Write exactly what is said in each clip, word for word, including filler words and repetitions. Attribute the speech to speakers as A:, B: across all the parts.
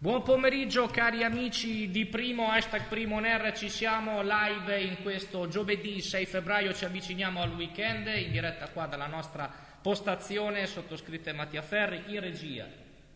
A: Buon pomeriggio cari amici di Primo, hashtag Primo on Air, ci siamo live in questo giovedì sei febbraio, ci avviciniamo al weekend, in diretta qua dalla nostra postazione, sottoscritta Mattia Ferri, in regia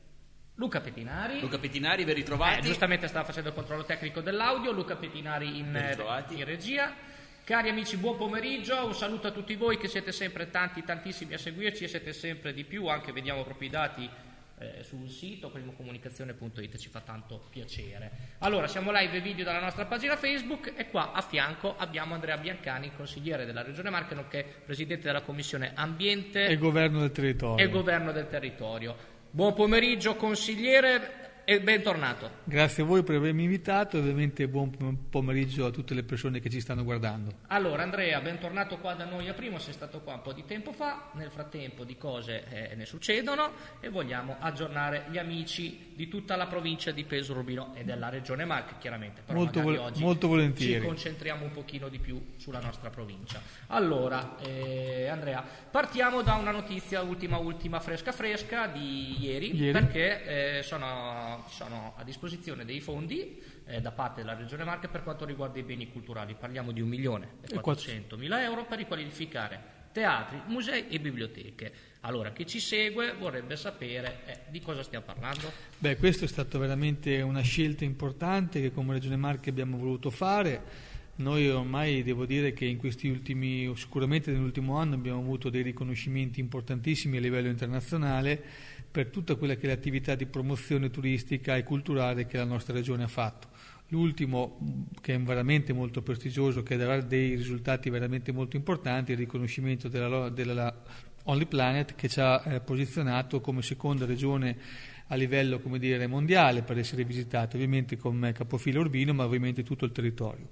A: Luca Pettinari.
B: Luca Pettinari, ben ritrovati.
A: Eh, giustamente stava facendo il controllo tecnico dell'audio, Luca Pettinari in, in regia. Cari amici, buon pomeriggio, un saluto a tutti voi che siete sempre tanti, tantissimi a seguirci e siete sempre di più, anche vediamo proprio i dati Eh, sul sito primocomunicazione punto it, ci fa tanto piacere. Allora, siamo live video dalla nostra pagina Facebook e qua a fianco abbiamo Andrea Biancani, consigliere della Regione Marche, nonché presidente della Commissione Ambiente
C: e Governo del Territorio.
A: E Governo del Territorio. Buon pomeriggio consigliere e bentornato.
C: Grazie a voi per avermi invitato e ovviamente buon pomeriggio a tutte le persone che ci stanno guardando.
A: Allora Andrea, bentornato qua da noi a Primo, sei stato qua un po' di tempo fa, nel frattempo di cose eh, ne succedono e vogliamo aggiornare gli amici di tutta la provincia di Pesaro Urbino e della Regione Marche chiaramente, però
C: molto,
A: magari
C: vol-
A: oggi
C: molto volentieri
A: ci concentriamo un pochino di più sulla nostra provincia. Allora eh, Andrea, partiamo da una notizia ultima ultima fresca fresca di ieri,
C: ieri.
A: perché eh, sono sono a disposizione dei fondi eh, da parte della Regione Marche per quanto riguarda i beni culturali. Parliamo di un milione e quattrocentomila euro per riqualificare teatri, musei e biblioteche. Allora, chi ci segue vorrebbe sapere eh, di cosa stiamo parlando?
C: Beh, questo è stato veramente una scelta importante che come Regione Marche abbiamo voluto fare. Noi ormai devo dire che in questi ultimi, sicuramente nell'ultimo anno abbiamo avuto dei riconoscimenti importantissimi a livello internazionale per tutta quella che è l'attività di promozione turistica e culturale che la nostra regione ha fatto. L'ultimo, che è veramente molto prestigioso, che darà dei risultati veramente molto importanti, è il riconoscimento della, della Only Planet, che ci ha eh, posizionato come seconda regione a livello, come dire, mondiale per essere visitato, ovviamente come capofila Urbino, ma ovviamente tutto il territorio.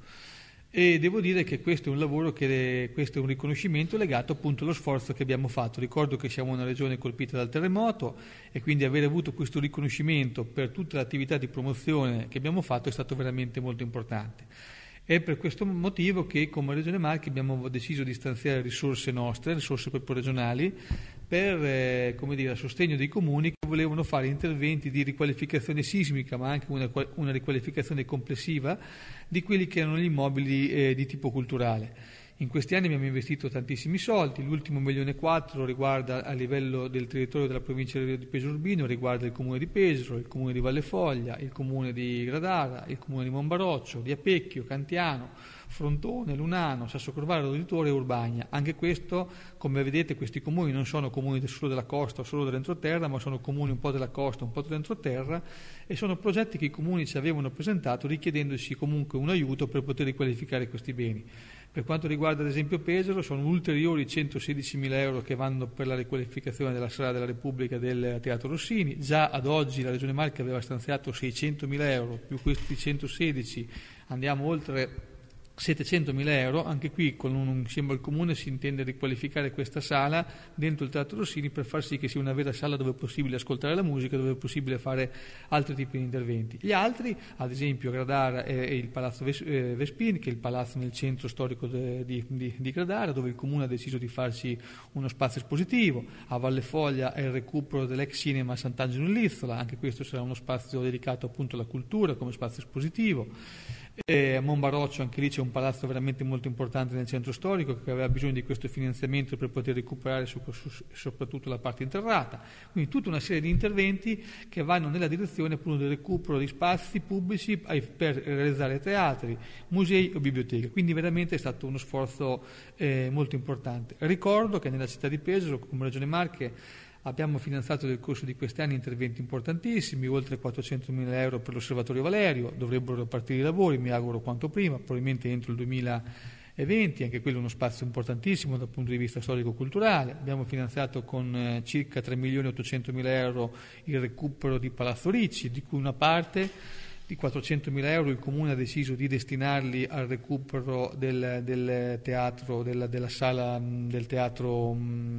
C: E devo dire che questo è un lavoro, che questo è un riconoscimento legato appunto allo sforzo che abbiamo fatto. Ricordo che siamo una regione colpita dal terremoto e quindi avere avuto questo riconoscimento per tutta l'attività di promozione che abbiamo fatto è stato veramente molto importante. È per questo motivo che come Regione Marche abbiamo deciso di stanziare risorse nostre, risorse proprio regionali, per eh, come dire, a sostegno dei comuni che volevano fare interventi di riqualificazione sismica, ma anche una, una riqualificazione complessiva di quelli che erano gli immobili eh, di tipo culturale. In questi anni abbiamo investito tantissimi soldi, l'ultimo milione e quattro riguarda a livello del territorio della provincia di Pesaro Urbino, riguarda il comune di Pesaro, il comune di Vallefoglia, il comune di Gradara, il comune di Monbaroccio, di Apecchio, Cantiano, Frontone, Lunano, Sassocorvaro, Roditore e Urbagna. Anche questo, come vedete, questi comuni non sono comuni solo della costa o solo dell'entroterra, ma sono comuni un po' della costa, un po' dell'entroterra, e sono progetti che i comuni ci avevano presentato richiedendoci comunque un aiuto per poter riqualificare questi beni. Per quanto riguarda ad esempio Pesaro, sono ulteriori centosedicimila euro che vanno per la riqualificazione della Sala della Repubblica del Teatro Rossini. Già ad oggi la Regione Marche aveva stanziato seicentomila euro, più questi centosedici andiamo oltre settecentomila euro. Anche qui con un insieme al comune si intende riqualificare questa sala dentro il Teatro Rossini per far sì che sia una vera sala dove è possibile ascoltare la musica, dove è possibile fare altri tipi di interventi. Gli altri, ad esempio Gradara è il Palazzo Vespini, che è il palazzo nel centro storico de, di, di, di Gradara, dove il comune ha deciso di farci uno spazio espositivo. A Vallefoglia è il recupero dell'ex cinema Sant'Angelo in Lizzola, anche questo sarà uno spazio dedicato appunto alla cultura come spazio espositivo. E a Monbaroccio anche lì c'è un palazzo veramente molto importante nel centro storico che aveva bisogno di questo finanziamento per poter recuperare su, su, soprattutto la parte interrata. Quindi tutta una serie di interventi che vanno nella direzione appunto del recupero di spazi pubblici per realizzare teatri, musei o biblioteche. Quindi veramente è stato uno sforzo eh, molto importante. Ricordo che nella città di Pesaro, come Regione Marche, abbiamo finanziato nel corso di questi anni interventi importantissimi, oltre quattrocentomila euro per l'Osservatorio Valerio. Dovrebbero partire i lavori, mi auguro quanto prima, probabilmente entro il duemilaventi, anche quello è uno spazio importantissimo dal punto di vista storico-culturale. Abbiamo finanziato con eh, circa tre milioni e ottocentomila euro il recupero di Palazzo Ricci, di cui una parte di quattrocentomila euro il comune ha deciso di destinarli al recupero del, del teatro, della, della sala del teatro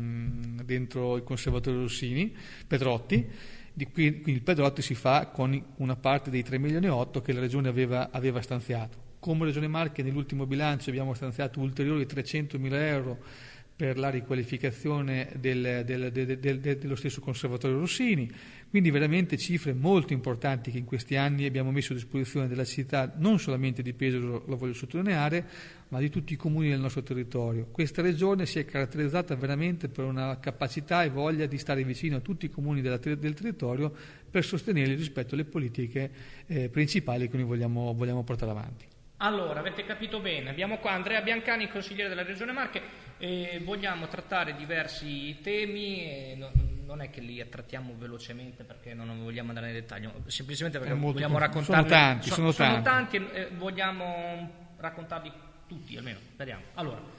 C: mh, dentro il Conservatorio Rossini, Pedrotti. Di qui, quindi il Pedrotti si fa con una parte dei tre milioni e otto che la Regione aveva, aveva stanziato. Come Regione Marche nell'ultimo bilancio abbiamo stanziato ulteriori trecentomila euro per la riqualificazione del, del, del, del, del, dello stesso Conservatorio Rossini, quindi veramente cifre molto importanti che in questi anni abbiamo messo a disposizione della città, non solamente di Pesaro, lo voglio sottolineare, ma di tutti i comuni del nostro territorio. Questa regione si è caratterizzata veramente per una capacità e voglia di stare vicino a tutti i comuni della, del territorio per sostenerli rispetto alle politiche eh, principali che noi vogliamo, vogliamo portare avanti.
A: Allora, avete capito bene, abbiamo qua Andrea Biancani, consigliere della Regione Marche, e vogliamo trattare diversi temi, e no, non è che li trattiamo velocemente perché non vogliamo andare nel dettaglio, semplicemente perché vogliamo raccontarli.
C: Sono tanti, sono,
A: sono
C: tanti.
A: tanti e eh, vogliamo raccontarli tutti, almeno, speriamo. Allora,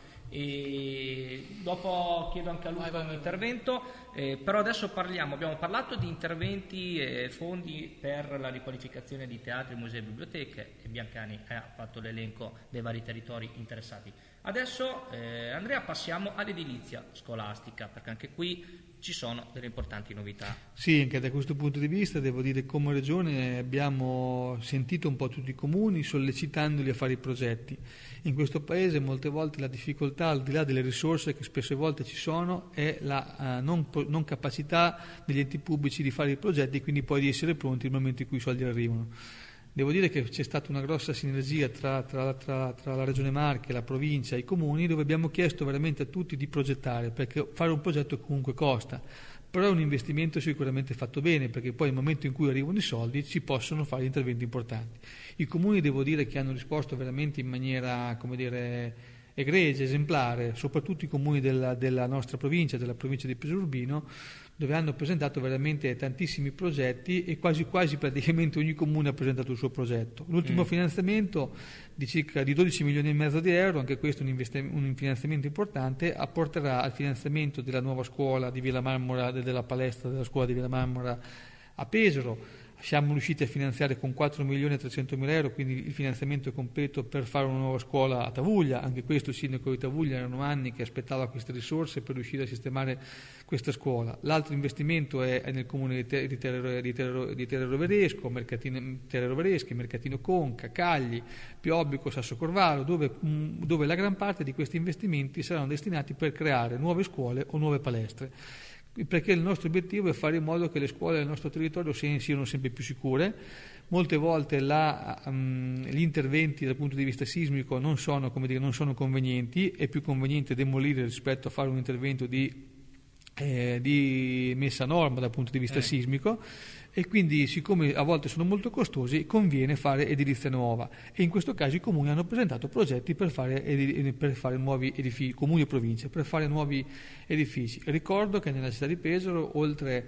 A: e dopo chiedo anche a Luca vai, vai, un intervento, eh, però adesso parliamo, abbiamo parlato di interventi e fondi per la riqualificazione di teatri, musei e biblioteche, e Biancani ha fatto l'elenco dei vari territori interessati. Adesso eh, Andrea, passiamo all'edilizia scolastica, perché anche qui ci sono delle importanti novità.
C: Sì, anche da questo punto di vista devo dire che come Regione abbiamo sentito un po' tutti i comuni sollecitandoli a fare i progetti. In questo Paese molte volte la difficoltà, al di là delle risorse che spesse volte ci sono, è la uh, non, non capacità degli enti pubblici di fare i progetti e quindi poi di essere pronti nel momento in cui i soldi arrivano. Devo dire che c'è stata una grossa sinergia tra, tra, tra, tra la Regione Marche, la provincia e i comuni, dove abbiamo chiesto veramente a tutti di progettare, perché fare un progetto comunque costa, però è un investimento sicuramente fatto bene, perché poi nel momento in cui arrivano i soldi si possono fare interventi importanti. I comuni, devo dire, che hanno risposto veramente in maniera, come dire, egregia, esemplare, soprattutto i comuni della, della nostra provincia, della provincia di Pesaro Urbino, dove hanno presentato veramente tantissimi progetti e quasi quasi praticamente ogni comune ha presentato il suo progetto. L'ultimo mm. finanziamento di circa di dodici milioni e mezzo di euro, anche questo un, invest- un finanziamento importante, apporterà al finanziamento della nuova scuola di Villa Marmora, della palestra della scuola di Villa Marmora a Pesaro. Siamo riusciti a finanziare con quattro milioni e trecentomila euro, quindi il finanziamento è completo per fare una nuova scuola a Tavuglia. Anche questo il sindaco di Tavuglia erano anni che aspettava queste risorse per riuscire a sistemare questa scuola. L'altro investimento è, è nel comune di, Te, di, Terre, di, Terre, di Terre Roveresco, Mercatino, Terre Rovereschi, Mercatino Conca, Cagli, Piobbico, Sasso Corvaro, dove, mh, dove la gran parte di questi investimenti saranno destinati per creare nuove scuole o nuove palestre, perché il nostro obiettivo è fare in modo che le scuole del nostro territorio siano sempre più sicure. Molte volte la, um, gli interventi dal punto di vista sismico non sono, come dire, non sono convenienti, è più conveniente demolire rispetto a fare un intervento di, eh, di messa a norma dal punto di vista eh. sismico, e quindi siccome a volte sono molto costosi conviene fare edilizia nuova, e in questo caso i comuni hanno presentato progetti per fare, ed- per fare nuovi edifici, comuni e province, per fare nuovi edifici. Ricordo che nella città di Pesaro, oltre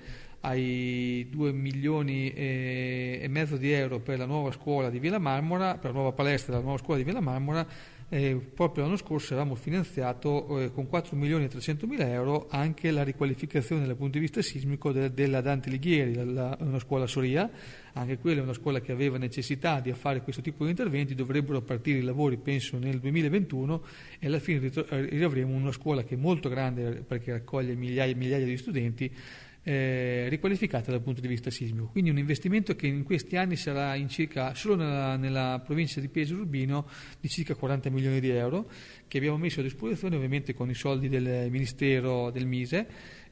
C: ai due milioni e, e mezzo di euro per la nuova scuola di Villa Marmora, per la nuova palestra della nuova scuola di Villa Marmora, Eh, proprio l'anno scorso avevamo finanziato eh, con quattro milioni e trecentomila euro anche la riqualificazione dal punto di vista sismico de- della Dante Alighieri, la, una scuola Soria. Anche quella è una scuola che aveva necessità di fare questo tipo di interventi. Dovrebbero partire i lavori penso nel duemilaventuno e alla fine ritro- avremo una scuola che è molto grande perché raccoglie migliaia e migliaia di studenti, Eh, riqualificata dal punto di vista sismico. Quindi un investimento che in questi anni sarà in circa, solo nella, nella provincia di Pesaro Urbino, di circa quaranta milioni di euro, che abbiamo messo a disposizione ovviamente con i soldi del Ministero del Mise.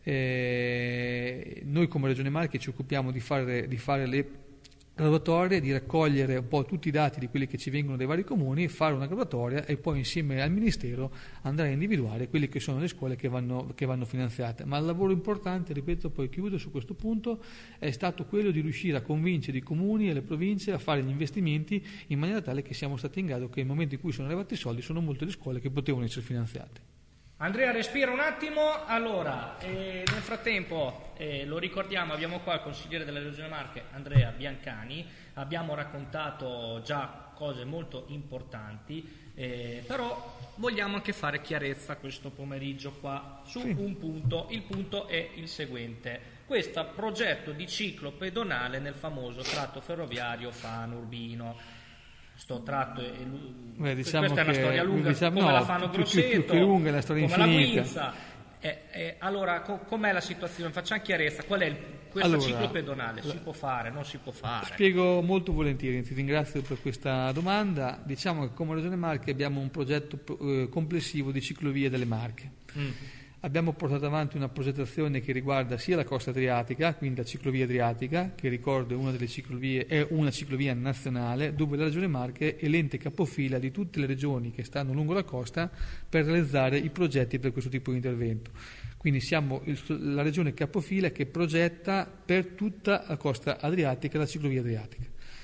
C: Eh, noi come Regione Marche ci occupiamo di fare, di fare le graduatorie, di raccogliere un po' tutti i dati di quelli che ci vengono dai vari comuni, fare una graduatoria e poi insieme al Ministero andare a individuare quelle che sono le scuole che vanno, che vanno finanziate. Ma il lavoro importante, ripeto, poi chiudo su questo punto, è stato quello di riuscire a convincere i comuni e le province a fare gli investimenti in maniera tale che siamo stati in grado che nel momento in cui sono arrivati i soldi sono molte le scuole che potevano essere finanziate.
A: Andrea, respira un attimo. Allora, eh, nel frattempo, eh, lo ricordiamo, abbiamo qua il consigliere della Regione Marche, Andrea Biancani. Abbiamo raccontato già cose molto importanti, eh, però vogliamo anche fare chiarezza questo pomeriggio qua su sì. un punto. Il punto è il seguente: questo progetto di ciclo pedonale nel famoso tratto ferroviario Fano-Urbino. Sto tratto è,
C: Beh, diciamo
A: questa è una storia lunga,
C: diciamo,
A: come
C: no,
A: la fanno
C: più,
A: Grosseto,
C: più, più, più lunga è la storia
A: come
C: infinita.
A: la Guinza. Eh, eh, allora, co- com'è la situazione? Facciamo chiarezza. Qual è il questo
C: allora,
A: ciclo pedonale si può fare, non si può fare?
C: Spiego molto volentieri, ti ringrazio per questa domanda. Diciamo che come Regione Marche abbiamo un progetto eh, complessivo di ciclovie delle Marche. Mm. Abbiamo portato avanti una progettazione che riguarda sia la costa adriatica, quindi la ciclovia adriatica, che ricordo è una delle ciclovie, è una ciclovia nazionale, dove la Regione Marche è l'ente capofila di tutte le regioni che stanno lungo la costa per realizzare i progetti per questo tipo di intervento. Quindi siamo il, la regione capofila che progetta per tutta la costa adriatica la ciclovia adriatica.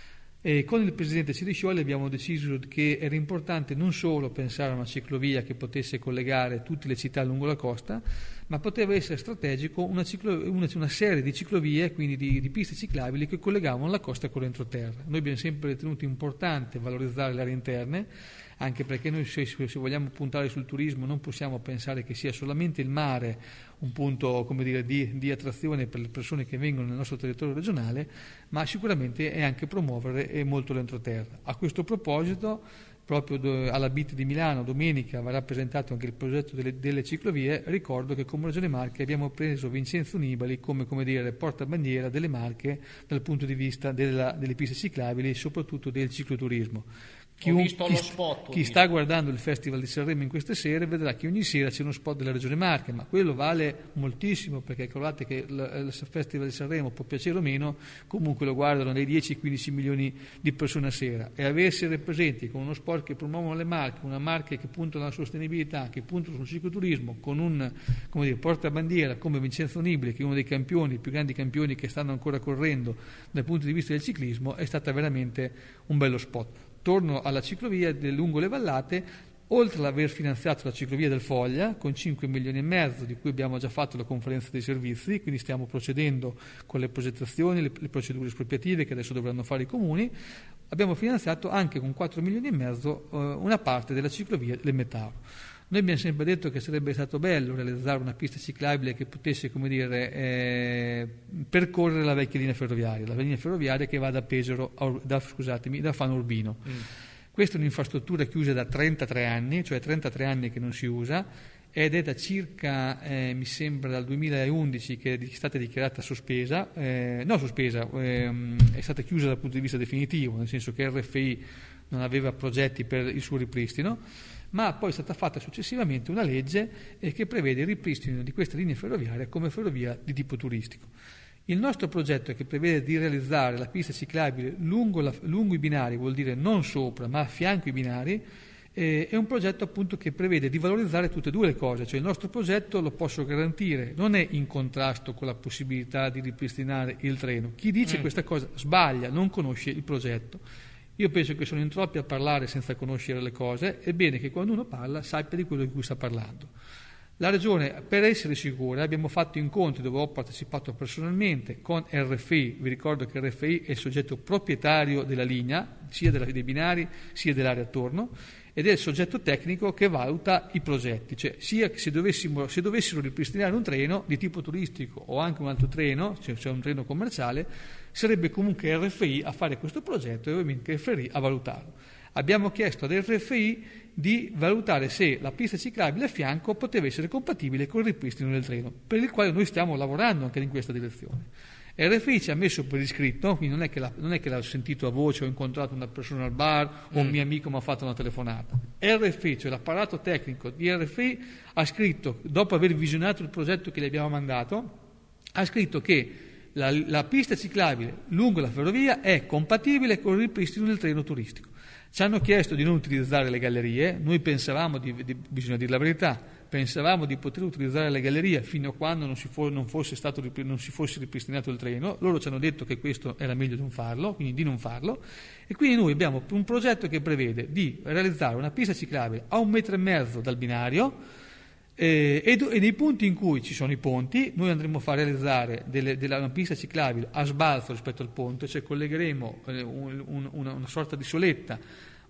C: E con il Presidente Ciriscioli abbiamo deciso che era importante non solo pensare a una ciclovia che potesse collegare tutte le città lungo la costa, ma poteva essere strategico una, ciclo, una, una serie di ciclovie, quindi di, di piste ciclabili che collegavano la costa con l'entroterra. Noi abbiamo sempre ritenuto importante valorizzare le aree interne, anche perché noi se, se vogliamo puntare sul turismo non possiamo pensare che sia solamente il mare un punto, come dire, di, di attrazione per le persone che vengono nel nostro territorio regionale, ma sicuramente è anche promuovere molto l'entroterra. A questo proposito, proprio alla B I T di Milano domenica verrà presentato anche il progetto delle, delle ciclovie. Ricordo che come Regione Marche abbiamo preso Vincenzo Nibali come, come dire, portabandiera delle Marche dal punto di vista della, delle piste ciclabili e soprattutto del cicloturismo. Chi,
A: ho visto
C: chi,
A: lo spot,
C: chi sta guardando il Festival di Sanremo in queste sere vedrà che ogni sera c'è uno spot della Regione Marche, ma quello vale moltissimo, perché guardate che il, il Festival di Sanremo può piacere o meno, comunque lo guardano dai dieci ai quindici milioni di persone a sera, e essere presenti con uno sport che promuovono le marche, una marca che punta alla sostenibilità, che punta sul cicloturismo, con un, come dire, portabandiera come Vincenzo Nibali, che è uno dei campioni, i più grandi campioni che stanno ancora correndo dal punto di vista del ciclismo, è stata veramente un bello spot. Torno alla ciclovia lungo le vallate. Oltre ad aver finanziato la ciclovia del Foglia con cinque milioni e mezzo, di cui abbiamo già fatto la conferenza dei servizi, quindi stiamo procedendo con le progettazioni, le, le procedure espropriative che adesso dovranno fare i comuni, abbiamo finanziato anche con quattro milioni e mezzo eh, una parte della ciclovia del Metauro. Noi abbiamo sempre detto che sarebbe stato bello realizzare una pista ciclabile che potesse, come dire, eh, percorrere la vecchia linea ferroviaria, la linea ferroviaria che va da Pesaro, a, da, scusatemi, da Fano Urbino. Mm. Questa è un'infrastruttura chiusa da trentatré anni, cioè trentatré anni che non si usa, ed è da circa, eh, mi sembra, dal duemilaundici che è stata dichiarata sospesa, eh, no sospesa, eh, è stata chiusa dal punto di vista definitivo, nel senso che R F I non aveva progetti per il suo ripristino, ma poi è stata fatta successivamente una legge eh, che prevede il ripristino di questa linea ferroviaria come ferrovia di tipo turistico. Il nostro progetto, che prevede di realizzare la pista ciclabile lungo, la, lungo i binari, vuol dire non sopra ma a fianco i binari, eh, è un progetto appunto che prevede di valorizzare tutte e due le cose. Cioè il nostro progetto, lo posso garantire, non è in contrasto con la possibilità di ripristinare il treno. Chi dice mm. questa cosa sbaglia, non conosce il progetto. Io penso che sono in troppi a parlare senza conoscere le cose, è bene che quando uno parla sappia di quello di cui sta parlando. La Regione, per essere sicura, abbiamo fatto incontri dove ho partecipato personalmente con R F I. Vi ricordo che R F I è il soggetto proprietario della linea, sia della, dei binari sia dell'area attorno, ed è il soggetto tecnico che valuta i progetti, cioè sia che se, dovessimo, se dovessero ripristinare un treno di tipo turistico o anche un altro treno, cioè, cioè un treno commerciale, sarebbe comunque R F I a fare questo progetto e ovviamente R F I a valutarlo. Abbiamo chiesto ad R F I di valutare se la pista ciclabile a fianco poteva essere compatibile con il ripristino del treno, per il quale noi stiamo lavorando anche in questa direzione. R F I ci ha messo per iscritto, quindi non è che, la, non è che l'ha sentito a voce, ho incontrato una persona al bar o un mm. mio amico mi ha fatto una telefonata. R F I, cioè l'apparato tecnico di R F I, ha scritto, dopo aver visionato il progetto che gli abbiamo mandato, ha scritto che la, la pista ciclabile lungo la ferrovia è compatibile con il ripristino del treno turistico. Ci hanno chiesto di non utilizzare le gallerie, noi pensavamo, di, di, bisogna dire la verità, pensavamo di poter utilizzare le gallerie fino a quando non si, fo, non fosse stato, non si fosse ripristinato il treno. Loro ci hanno detto che questo era meglio di non farlo, quindi di non farlo, e quindi noi abbiamo un progetto che prevede di realizzare una pista ciclabile a un metro e mezzo dal binario, eh, e, e nei punti in cui ci sono i ponti noi andremo a far realizzare delle, della, una pista ciclabile a sbalzo rispetto al ponte, cioè collegheremo eh, un, un, una, una sorta di soletta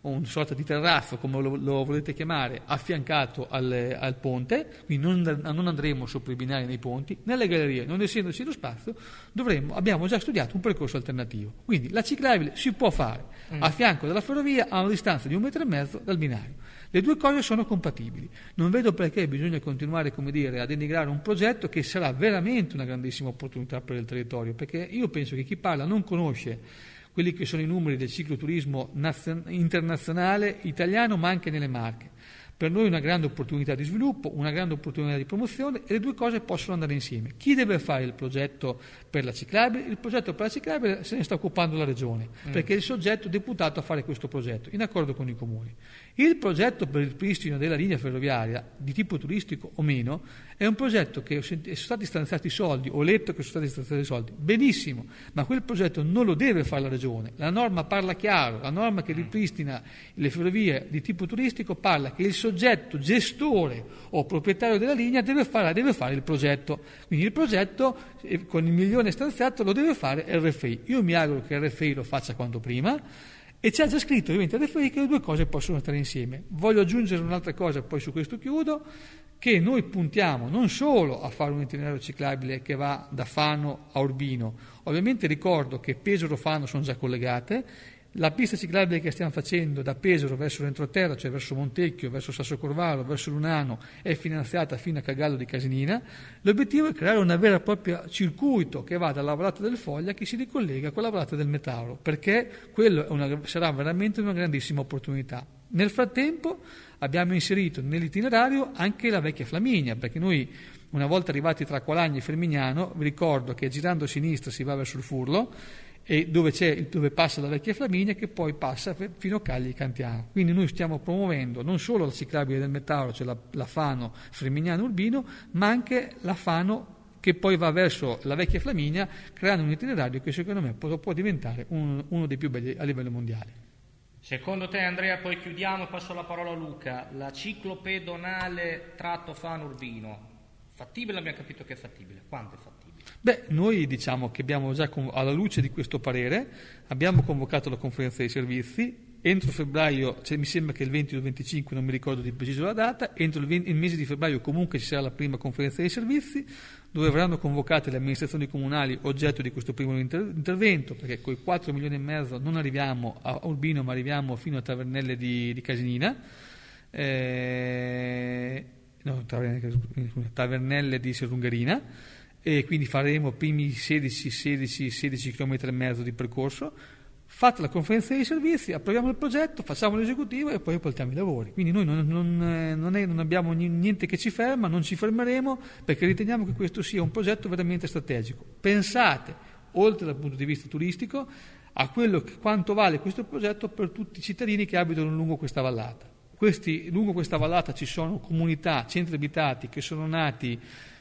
C: o una sorta di terrazzo, come lo, lo volete chiamare, affiancato al, al ponte, quindi non, non andremo sopra i binari nei ponti. Nelle gallerie, non essendoci lo spazio, dovremmo, abbiamo già studiato un percorso alternativo. Quindi la ciclabile si può fare mm. a fianco della ferrovia a una distanza di un metro e mezzo dal binario. Le due cose sono compatibili. Non vedo perché bisogna continuare, come dire, a denigrare un progetto che sarà veramente una grandissima opportunità per il territorio, perché io penso che chi parla non conosce quelli che sono i numeri del cicloturismo nazion- internazionale italiano, ma anche nelle Marche. Per noi è una grande opportunità di sviluppo, una grande opportunità di promozione, e le due cose possono andare insieme. Chi deve fare il progetto per la ciclabile? Il progetto per la ciclabile se ne sta occupando la Regione, mm. perché è il soggetto deputato a fare questo progetto, in accordo con i comuni. Il progetto per il ripristino della linea ferroviaria, di tipo turistico o meno, è un progetto che sono stati stanziati soldi, ho letto che sono stati stanziati soldi, benissimo, ma quel progetto non lo deve fare la Regione. La norma parla chiaro, la norma che ripristina le ferrovie di tipo turistico parla che il soggetto gestore o proprietario della linea deve fare, deve fare il progetto. Quindi il progetto eh, con il milione stanziato lo deve fare R F I. Io mi auguro che R F I lo faccia quanto prima, e c'è già scritto ovviamente R F I che le due cose possono stare insieme. Voglio aggiungere un'altra cosa, poi su questo chiudo, che noi puntiamo non solo a fare un itinerario ciclabile che va da Fano a Urbino. Ovviamente ricordo che Pesaro e Fano sono già collegate. La pista ciclabile che stiamo facendo da Pesaro verso l'entroterra, cioè verso Montecchio, verso Sassocorvaro, verso Lunano, è finanziata fino a Cagallo di Casinina. L'obiettivo è creare una vera e propria circuito che va dalla Vallata del Foglia, che si ricollega con la Vallata del Metauro, perché quello è una, sarà veramente una grandissima opportunità. Nel frattempo abbiamo inserito nell'itinerario anche la vecchia Flaminia, perché noi, una volta arrivati tra Qualagno e Fermignano, vi ricordo che girando a sinistra si va verso il Furlo, e dove, c'è, dove passa la vecchia Flaminia, che poi passa fino a Cagli Cantiano. Quindi noi stiamo promuovendo non solo la ciclabile del Metauro, cioè la, la Fano Fermignano Urbino, ma anche la Fano che poi va verso la vecchia Flaminia, creando un itinerario che secondo me può, può diventare un, uno dei più belli a livello mondiale.
A: Secondo te, Andrea, poi chiudiamo e passo la parola a Luca, la ciclopedonale tratto Fano Urbino, fattibile? Abbiamo capito che è fattibile. Quanto è fattibile?
C: Beh, noi diciamo che abbiamo già, alla luce di questo parere, abbiamo convocato la conferenza dei servizi. Entro febbraio, cioè mi sembra che il venti o il venticinque, non mi ricordo di preciso la data, entro il, venti, il mese di febbraio comunque ci sarà la prima conferenza dei servizi, dove verranno convocate le amministrazioni comunali oggetto di questo primo inter- intervento, perché con i quattro milioni e mezzo non arriviamo a Urbino, ma arriviamo fino a Tavernelle di, di Casinina, eh, no, Tavernelle, Tavernelle di Serrungherina, e quindi faremo primi sedici chilometri e mezzo di percorso. Fatta la conferenza dei servizi, approviamo il progetto, facciamo l'esecutivo e poi portiamo i lavori. Quindi noi non, non, non, è, non abbiamo niente che ci ferma, non ci fermeremo, perché riteniamo che questo sia un progetto veramente strategico. Pensate, oltre dal punto di vista turistico, a quello che, quanto vale questo progetto per tutti i cittadini che abitano lungo questa vallata. Questi, lungo questa vallata ci sono comunità, centri abitati che sono nati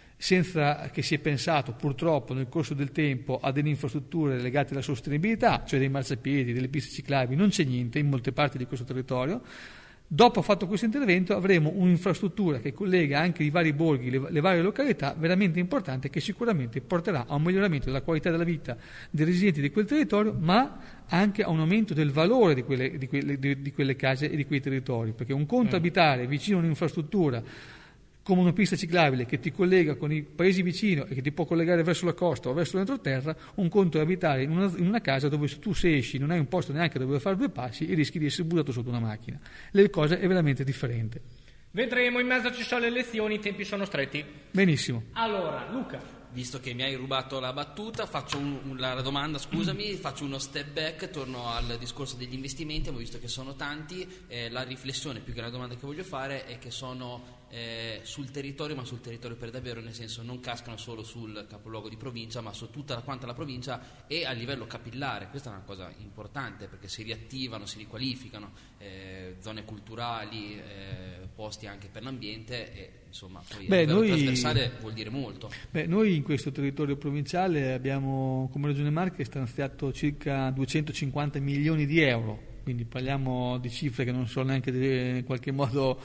C: senza che si è pensato purtroppo nel corso del tempo a delle infrastrutture legate alla sostenibilità, cioè dei marciapiedi, delle piste ciclabili. Non c'è niente in molte parti di questo territorio. Dopo fatto questo intervento avremo un'infrastruttura che collega anche i vari borghi, le, le varie località, veramente importante, che sicuramente porterà a un miglioramento della qualità della vita dei residenti di quel territorio, ma anche a un aumento del valore di quelle, di quelle, di, di quelle case e di quei territori, perché un conto mm. abitare vicino a un'infrastruttura come una pista ciclabile che ti collega con i paesi vicino e che ti può collegare verso la costa o verso l'entroterra, un conto è abitare in una, in una casa dove tu se esci non hai un posto neanche dove fare due passi e rischi di essere buttato sotto una macchina. Le cose è veramente differente.
A: Vedremo, in mezzo ci sono le elezioni, i tempi sono stretti.
C: Benissimo.
A: Allora, Luca.
B: Visto che mi hai rubato la battuta, faccio un, un, la domanda, scusami, faccio uno step back, torno al discorso degli investimenti. Abbiamo visto che sono tanti, eh, la riflessione più che la domanda che voglio fare è che sono eh, sul territorio, ma sul territorio per davvero, nel senso non cascano solo sul capoluogo di provincia, ma su tutta la, quanta la provincia e a livello capillare. Questa è una cosa importante perché si riattivano, si riqualificano eh, zone culturali, eh, posti anche per l'ambiente e insomma poi
C: Beh,
B: a livello
C: noi,
B: trasversale vuol dire molto.
C: Beh, noi in questo territorio provinciale abbiamo come Regione Marche stanziato circa duecentocinquanta milioni di euro, quindi parliamo di cifre che non sono neanche in qualche modo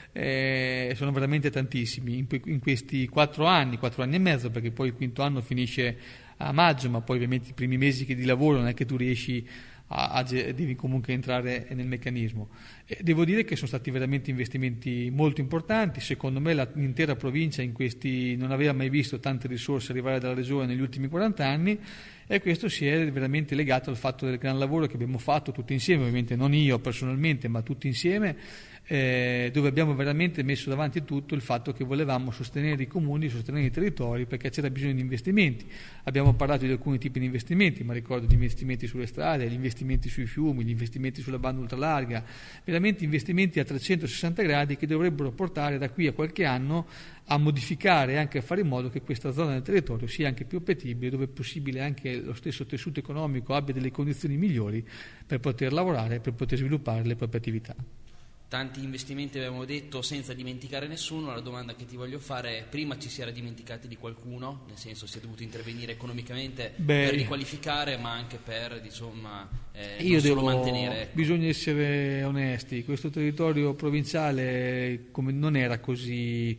C: eh, sono veramente tantissimi in, in questi quattro anni, quattro anni e mezzo, perché poi il quinto anno finisce a maggio, ma poi ovviamente i primi mesi che di lavoro non è che tu riesci a, a, devi comunque entrare nel meccanismo. E devo dire che sono stati veramente investimenti molto importanti. Secondo me la, l'intera provincia in questi non aveva mai visto tante risorse arrivare dalla regione negli ultimi quaranta anni, e questo si è veramente legato al fatto del gran lavoro che abbiamo fatto tutti insieme, ovviamente non io personalmente, ma tutti insieme, eh, dove abbiamo veramente messo davanti a tutto il fatto che volevamo sostenere i comuni, sostenere i territori, perché c'era bisogno di investimenti. Abbiamo parlato di alcuni tipi di investimenti, ma ricordo gli investimenti sulle strade, gli investimenti sui fiumi, gli investimenti sulla banda ultralarga, veramente investimenti a trecentosessanta gradi che dovrebbero portare da qui a qualche anno a modificare e anche a fare in modo che questa zona del territorio sia anche più appetibile, dove è possibile anche lo stesso tessuto economico abbia delle condizioni migliori per poter lavorare, per poter sviluppare le proprie attività.
B: Tanti investimenti abbiamo detto senza dimenticare nessuno. La domanda che ti voglio fare è: prima ci si era dimenticati di qualcuno, nel senso si è dovuto intervenire economicamente Beh, per riqualificare, ma anche per insomma eh,
C: io
B: non
C: devo,
B: solo mantenere, ecco.
C: Bisogna essere onesti, questo territorio provinciale come non era così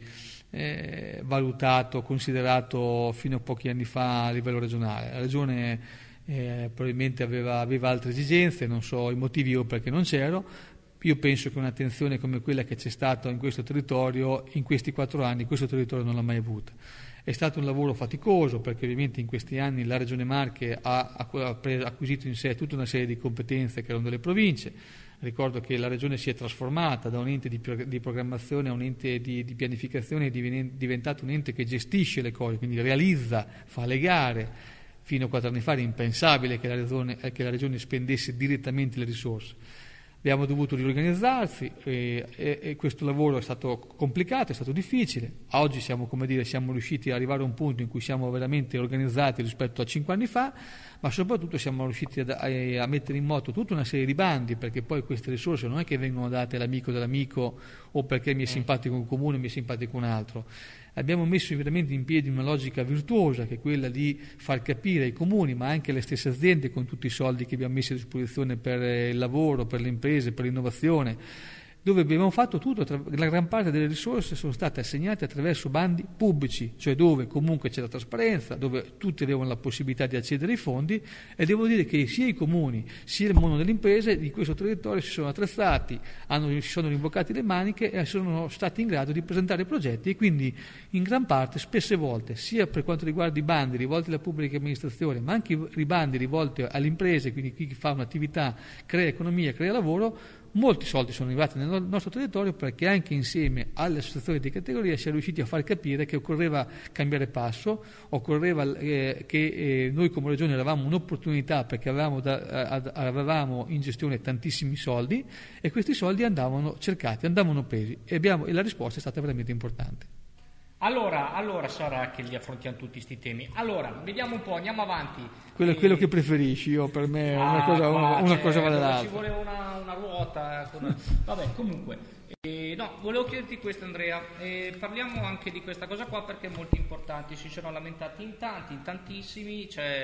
C: eh, valutato, considerato fino a pochi anni fa a livello regionale. La regione eh, probabilmente aveva, aveva altre esigenze, non so i motivi o perché non c'ero. Io penso che un'attenzione come quella che c'è stata in questo territorio, in questi quattro anni, questo territorio non l'ha mai avuta. È stato un lavoro faticoso, perché ovviamente in questi anni la Regione Marche ha acquisito in sé tutta una serie di competenze che erano delle province. Ricordo che la Regione si è trasformata da un ente di, di programmazione a un ente di, di pianificazione, è diventato un ente che gestisce le cose, quindi realizza, fa le gare. Fino a quattro anni fa era impensabile che la Regione, che la Regione spendesse direttamente le risorse. Abbiamo dovuto riorganizzarsi e, e, e questo lavoro è stato complicato, è stato difficile. Oggi siamo, come dire, siamo riusciti ad arrivare a un punto in cui siamo veramente organizzati rispetto a cinque anni fa, ma soprattutto siamo riusciti a, a, a mettere in moto tutta una serie di bandi, perché poi queste risorse non è che vengono date all'amico dell'amico o perché mi è simpatico un comune o mi è simpatico un altro. Abbiamo messo veramente in piedi una logica virtuosa, che è quella di far capire ai comuni, ma anche alle stesse aziende, con tutti i soldi che abbiamo messo a disposizione per il lavoro, per le imprese, per l'innovazione, dove abbiamo fatto tutto, la gran parte delle risorse sono state assegnate attraverso bandi pubblici, cioè dove comunque c'è la trasparenza, dove tutti avevano la possibilità di accedere ai fondi, e devo dire che sia i comuni sia il mondo delle imprese di questo territorio si sono attrezzati, hanno, si sono rimboccati le maniche e sono stati in grado di presentare progetti, e quindi in gran parte, spesse volte, sia per quanto riguarda i bandi rivolti alla pubblica amministrazione, ma anche i bandi rivolti alle imprese, quindi chi fa un'attività, crea economia, crea lavoro, molti soldi sono arrivati nel nostro territorio, perché anche insieme alle associazioni di categoria si è riusciti a far capire che occorreva cambiare passo, occorreva eh, che eh, noi come Regione eravamo un'opportunità, perché avevamo, da, ad, avevamo in gestione tantissimi soldi, e questi soldi andavano cercati, andavano presi, e, abbiamo, e la risposta è stata veramente importante.
A: Allora, allora sarà che li affrontiamo tutti questi temi. Allora, vediamo un po', andiamo avanti.
C: Quello è e... quello che preferisci, io per me ah, una cosa, qua, una, una cioè, cosa vale l'altra.
A: Ci voleva una, una ruota. Con... Vabbè, comunque. Eh, no, volevo chiederti questo, Andrea. Eh, parliamo anche di questa cosa qua, perché è molto importante. Si sono lamentati in tanti, in tantissimi.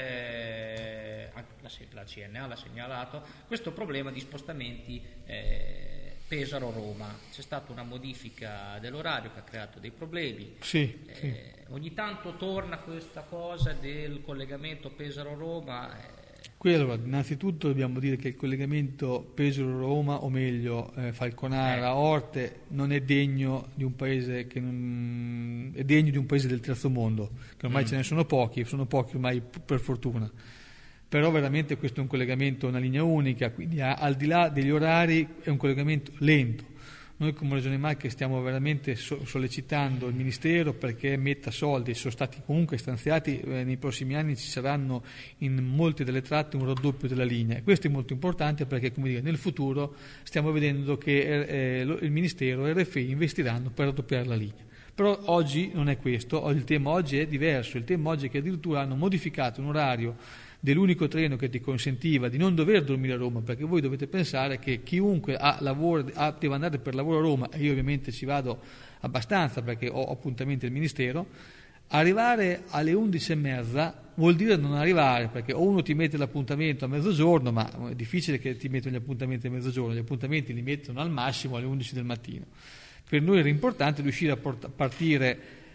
A: C'è anche la, la C N A l'ha segnalato questo problema di spostamenti. Eh, Pesaro-Roma, c'è stata una modifica dell'orario che ha creato dei problemi.
C: Sì,
A: eh,
C: sì.
A: Ogni tanto torna questa cosa del collegamento Pesaro-Roma. Eh.
C: Qui allora, innanzitutto dobbiamo dire che il collegamento Pesaro-Roma, o meglio eh, Falconara-Orte, non è degno di un paese che non, è degno di un paese del terzo mondo, che ormai mm. ce ne sono pochi, sono pochi ormai per fortuna. Però veramente questo è un collegamento, una linea unica, quindi al di là degli orari è un collegamento lento. Noi come Regione Marche stiamo veramente so- sollecitando il Ministero perché metta soldi, sono stati comunque stanziati, eh, nei prossimi anni ci saranno in molte delle tratte un raddoppio della linea. Questo è molto importante perché, come dire, nel futuro stiamo vedendo che eh, lo, il Ministero e R F I investiranno per raddoppiare la linea. Però oggi non è questo, il tema oggi è diverso, il tema oggi è che addirittura hanno modificato un orario dell'unico treno che ti consentiva di non dover dormire a Roma, perché voi dovete pensare che chiunque ha lavoro, ha, deve andare per lavoro a Roma, e io ovviamente ci vado abbastanza perché ho appuntamenti al Ministero, arrivare alle undici e mezza vuol dire non arrivare, perché o uno ti mette l'appuntamento a mezzogiorno, ma è difficile che ti mettono gli appuntamenti a mezzogiorno, gli appuntamenti li mettono al massimo alle undici del mattino. Per noi era importante riuscire a port- partire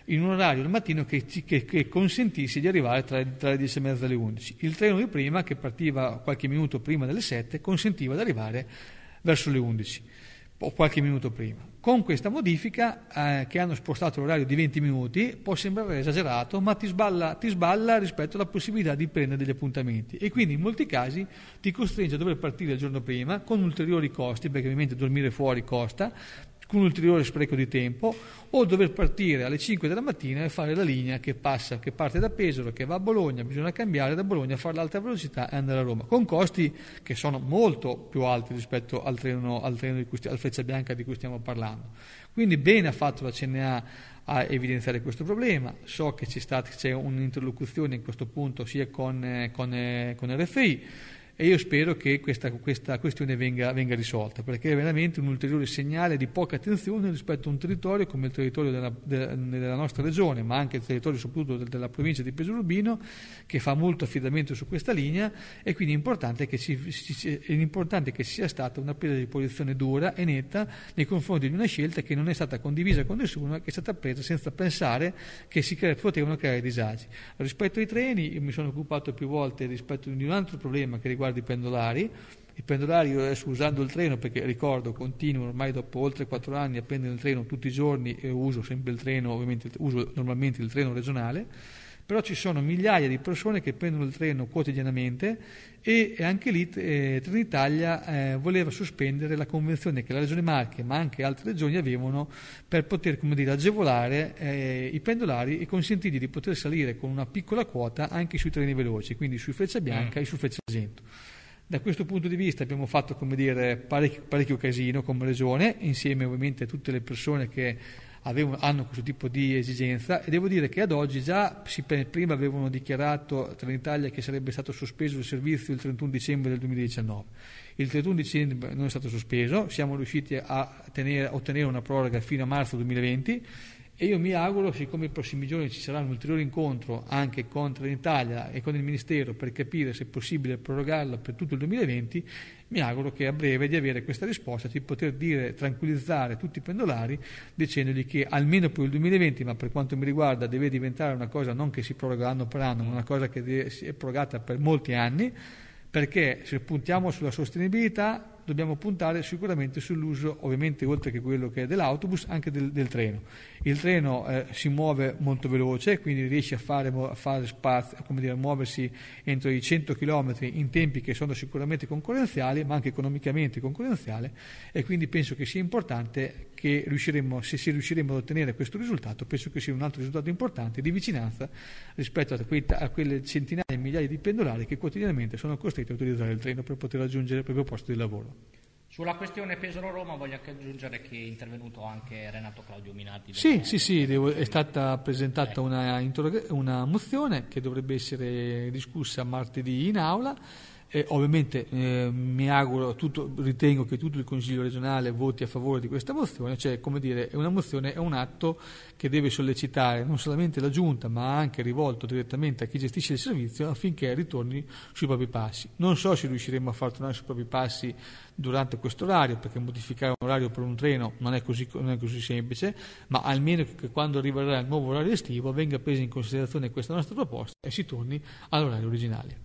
C: in un orario al mattino che, che, che consentisse di arrivare tra, tra le dieci e mezza e le undici. Il treno di prima, che partiva qualche minuto prima delle sette, consentiva di arrivare verso le undici o qualche minuto prima. Con questa modifica eh, che hanno spostato l'orario di venti minuti, può sembrare esagerato, ma ti sballa, ti sballa rispetto alla possibilità di prendere degli appuntamenti, e quindi in molti casi ti costringe a dover partire il giorno prima con ulteriori costi, perché ovviamente dormire fuori costa, con un ulteriore spreco di tempo, o dover partire alle cinque della mattina e fare la linea che passa, che parte da Pesaro, che va a Bologna, bisogna cambiare da Bologna, fare l'alta velocità e andare a Roma, con costi che sono molto più alti rispetto al treno, al treno di cui, al Frecciabianca di cui stiamo parlando. Quindi bene ha fatto la C N A a evidenziare questo problema. So che c'è, stata, c'è un'interlocuzione in questo punto sia con, con, con R F I, e io spero che questa, questa questione venga, venga risolta, perché è veramente un ulteriore segnale di poca attenzione rispetto a un territorio come il territorio della, della, della nostra regione, ma anche il territorio soprattutto della provincia di Pesaro Urbino, che fa molto affidamento su questa linea, e quindi è importante che, ci, ci, è importante che sia stata una presa di posizione dura e netta nei confronti di una scelta che non è stata condivisa con nessuno, ma che è stata presa senza pensare che si cre- potevano creare disagi. Rispetto ai treni, io mi sono occupato più volte rispetto di un altro problema che riguarda i pendolari. I pendolari, io adesso usando il treno, perché ricordo, continuo ormai dopo oltre quattro anni a prendere il treno tutti i giorni, e uso sempre il treno, ovviamente uso normalmente il treno regionale, però ci sono migliaia di persone che prendono il treno quotidianamente, e anche lì eh, Trenitalia eh, voleva sospendere la convenzione che la Regione Marche, ma anche altre regioni, avevano per poter, come dire, agevolare eh, i pendolari e consentirgli di poter salire con una piccola quota anche sui treni veloci, quindi sui Frecciabianca mm. e su Frecciargento. Da questo punto di vista abbiamo fatto, come dire, parecchio, parecchio casino come regione, insieme ovviamente a tutte le persone che avevano, hanno questo tipo di esigenza, e devo dire che ad oggi già si, prima avevano dichiarato Trenitalia che sarebbe stato sospeso il servizio il trentuno dicembre del duemiladiciannove. Il trentuno dicembre non è stato sospeso, siamo riusciti a, tenere, a ottenere una proroga fino a marzo duemilaventi, e io mi auguro, siccome i prossimi giorni ci sarà un ulteriore incontro anche con Trenitalia e con il Ministero per capire se è possibile prorogarla per tutto il duemilaventi, mi auguro che a breve di avere questa risposta, di poter dire, tranquillizzare tutti i pendolari dicendogli che almeno per il duemilaventi, ma per quanto mi riguarda deve diventare una cosa non che si proroga anno per anno, ma una cosa che deve, è prorogata per molti anni, perché se puntiamo sulla sostenibilità dobbiamo puntare sicuramente sull'uso, ovviamente oltre che quello che è dell'autobus, anche del, del treno. Il treno eh, si muove molto veloce, quindi riesce a fare, a fare spazio, come dire, a muoversi entro i cento chilometri in tempi che sono sicuramente concorrenziali, ma anche economicamente concorrenziali, e quindi penso che sia importante che riusciremo, se si riusciremo ad ottenere questo risultato, penso che sia un altro risultato importante di vicinanza rispetto a, quei, a quelle centinaia e migliaia di pendolari che quotidianamente sono costretti a utilizzare il treno per poter raggiungere il proprio posto di lavoro.
A: Sulla questione Pesaro-Roma voglio anche aggiungere che è intervenuto anche Renato Claudio Minardi.
C: Sì, sì, sì, devo, è stata presentata una, una mozione che dovrebbe essere discussa martedì in aula. Eh, ovviamente eh, mi auguro, tutto, ritengo che tutto il Consiglio regionale voti a favore di questa mozione, cioè, come dire, è una mozione, è un atto che deve sollecitare non solamente la Giunta, ma anche rivolto direttamente a chi gestisce il servizio affinché ritorni sui propri passi. Non so se riusciremo a far tornare sui propri passi durante questo orario, perché modificare un orario per un treno non è così, non è così semplice, ma almeno che quando arriverà il nuovo orario estivo venga presa in considerazione questa nostra proposta e si torni all'orario originale.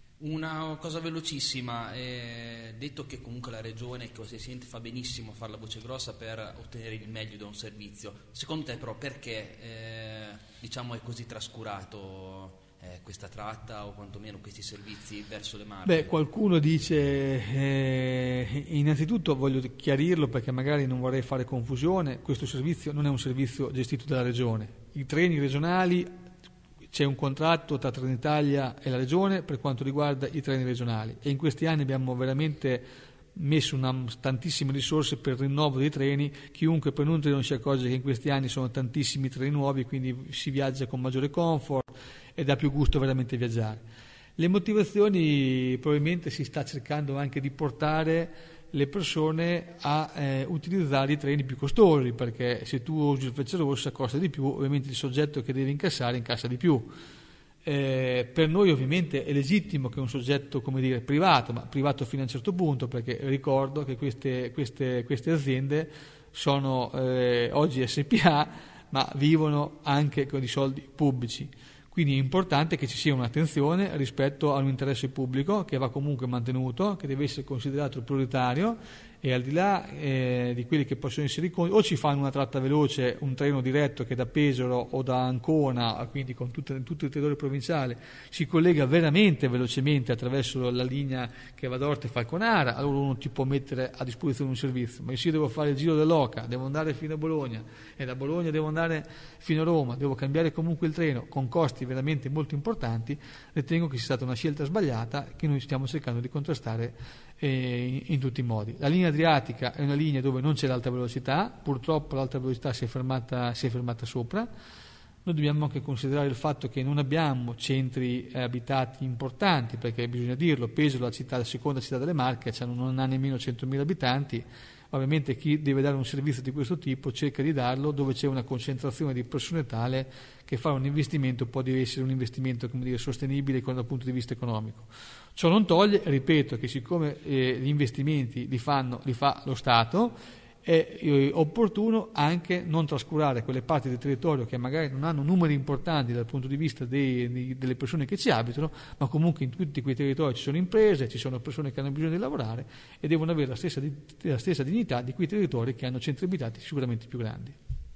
B: Una cosa velocissima, eh, detto che comunque la regione, che si sente, fa benissimo a fare la voce grossa per ottenere il meglio da un servizio, secondo te però perché eh, diciamo è così trascurato eh, questa tratta o quantomeno questi servizi verso le Marche?
C: Beh, qualcuno dice, eh, innanzitutto voglio chiarirlo perché magari non vorrei fare confusione, questo servizio non è un servizio gestito dalla regione, i treni regionali, c'è un contratto tra Trenitalia e la Regione per quanto riguarda i treni regionali, e in questi anni abbiamo veramente messo una, tantissime risorse per il rinnovo dei treni. Chiunque per un treno si accorge che in questi anni sono tantissimi treni nuovi, quindi si viaggia con maggiore comfort e dà più gusto veramente viaggiare. Le motivazioni, probabilmente si sta cercando anche di portare le persone a eh, utilizzare i treni più costosi, perché se tu usi il Frecciarossa costa di più, ovviamente il soggetto che deve incassare incassa di più. Eh, per noi ovviamente è legittimo che un soggetto, come dire, privato, ma privato fino a un certo punto, perché ricordo che queste, queste, queste aziende sono eh, oggi S P A, ma vivono anche con i soldi pubblici. Quindi è importante che ci sia un'attenzione rispetto a un interesse pubblico che va comunque mantenuto, che deve essere considerato prioritario, e al di là eh, di quelli che possono essere i conti, o ci fanno una tratta veloce, un treno diretto che da Pesaro o da Ancona, quindi con tutto, tutto il territorio provinciale, si collega veramente velocemente attraverso la linea che va da Orte e Falconara, allora uno ti può mettere a disposizione un servizio. Ma se io devo fare il giro dell'Oca, devo andare fino a Bologna, e da Bologna devo andare fino a Roma, devo cambiare comunque il treno con costi veramente molto importanti, ritengo che sia stata una scelta sbagliata che noi stiamo cercando di contrastare eh, in, in tutti i modi. La linea adriatica è una linea dove non c'è l'alta velocità, purtroppo l'alta velocità si è fermata, si è fermata sopra. Noi dobbiamo anche considerare il fatto che non abbiamo centri eh, abitati importanti, perché bisogna dirlo, Pesaro, la, città, la seconda città delle Marche, cioè non ha nemmeno centomila abitanti. Ovviamente chi deve dare un servizio di questo tipo cerca di darlo dove c'è una concentrazione di persone tale che fare un investimento può essere un investimento, come dire, sostenibile dal punto di vista economico. Ciò non toglie, ripeto, che siccome eh, gli investimenti li, fanno, li fa lo Stato, è eh, opportuno anche non trascurare quelle parti del territorio che magari non hanno numeri importanti dal punto di vista dei, dei, delle persone che ci abitano, ma comunque in tutti quei territori ci sono imprese, ci sono persone che hanno bisogno di lavorare e devono avere la stessa, la stessa dignità di quei territori che hanno centri abitati sicuramente più grandi.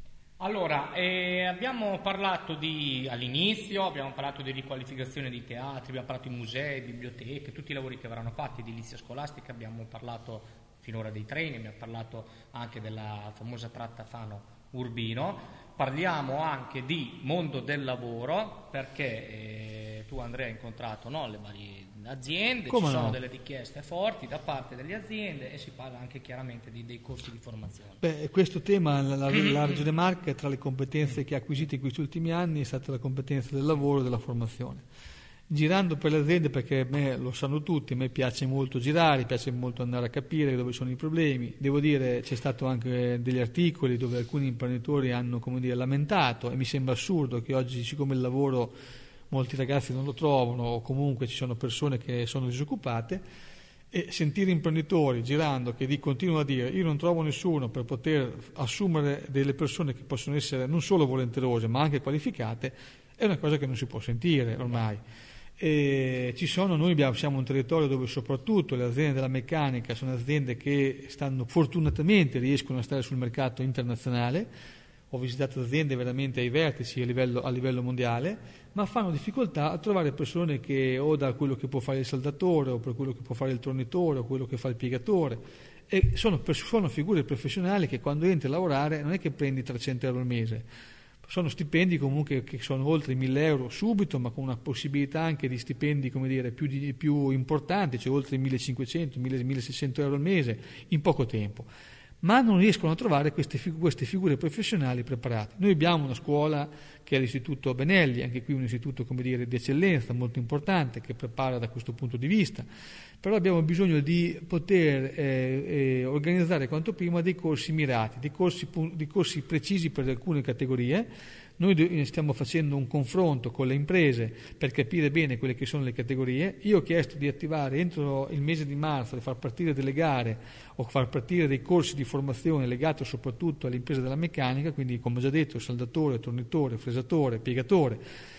A: Allora, eh, abbiamo parlato di, all'inizio, abbiamo parlato di riqualificazione di teatri, abbiamo parlato di musei, biblioteche, tutti i lavori che verranno fatti, edilizia scolastica, abbiamo parlato finora dei treni, abbiamo parlato anche della famosa tratta Fano-Urbino, parliamo anche di mondo del lavoro, perché eh, tu Andrea hai incontrato, no, le varie aziende,
C: Come
A: ci
C: no?
A: sono delle richieste forti da parte delle aziende e si parla anche chiaramente di, dei corsi di formazione.
C: Beh, questo tema, la, la, la Regione Marche, tra le competenze che ha acquisito in questi ultimi anni è stata la competenza del lavoro e della formazione. Girando per le aziende, perché a me lo sanno tutti, a me piace molto girare, piace molto andare a capire dove sono i problemi. Devo dire, c'è stato anche degli articoli dove alcuni imprenditori hanno, come dire, lamentato, e mi sembra assurdo che oggi, siccome il lavoro molti ragazzi non lo trovano o comunque ci sono persone che sono disoccupate, e sentire imprenditori girando che continuano a dire io non trovo nessuno per poter assumere delle persone che possono essere non solo volenterose ma anche qualificate, è una cosa che non si può sentire ormai. E ci sono, noi abbiamo, siamo un territorio dove soprattutto le aziende della meccanica sono aziende che stanno fortunatamente riescono a stare sul mercato internazionale. Ho visitato aziende veramente ai vertici a livello, a livello mondiale, ma fanno difficoltà a trovare persone che o da quello che può fare il saldatore o per quello che può fare il tornitore o quello che fa il piegatore, e sono, sono figure professionali che quando entri a lavorare non è che prendi trecento euro al mese. Sono stipendi comunque che sono oltre i mille euro subito, ma con una possibilità anche di stipendi, come dire, più, di, più importanti, cioè oltre i millecinquecento milleseicento euro al mese in poco tempo. Ma non riescono a trovare queste, queste figure professionali preparate. Noi abbiamo una scuola che è l'Istituto Benelli, anche qui un istituto, come dire, di eccellenza molto importante che prepara da questo punto di vista, però abbiamo bisogno di poter eh, eh, organizzare quanto prima dei corsi mirati, dei corsi, dei corsi precisi per alcune categorie. Noi stiamo facendo un confronto con le imprese per capire bene quelle che sono le categorie. Io ho chiesto di attivare entro il mese di marzo, di far partire delle gare o far partire dei corsi di formazione legati soprattutto alle imprese della meccanica, quindi come ho già detto saldatore, tornitore, fresatore, piegatore,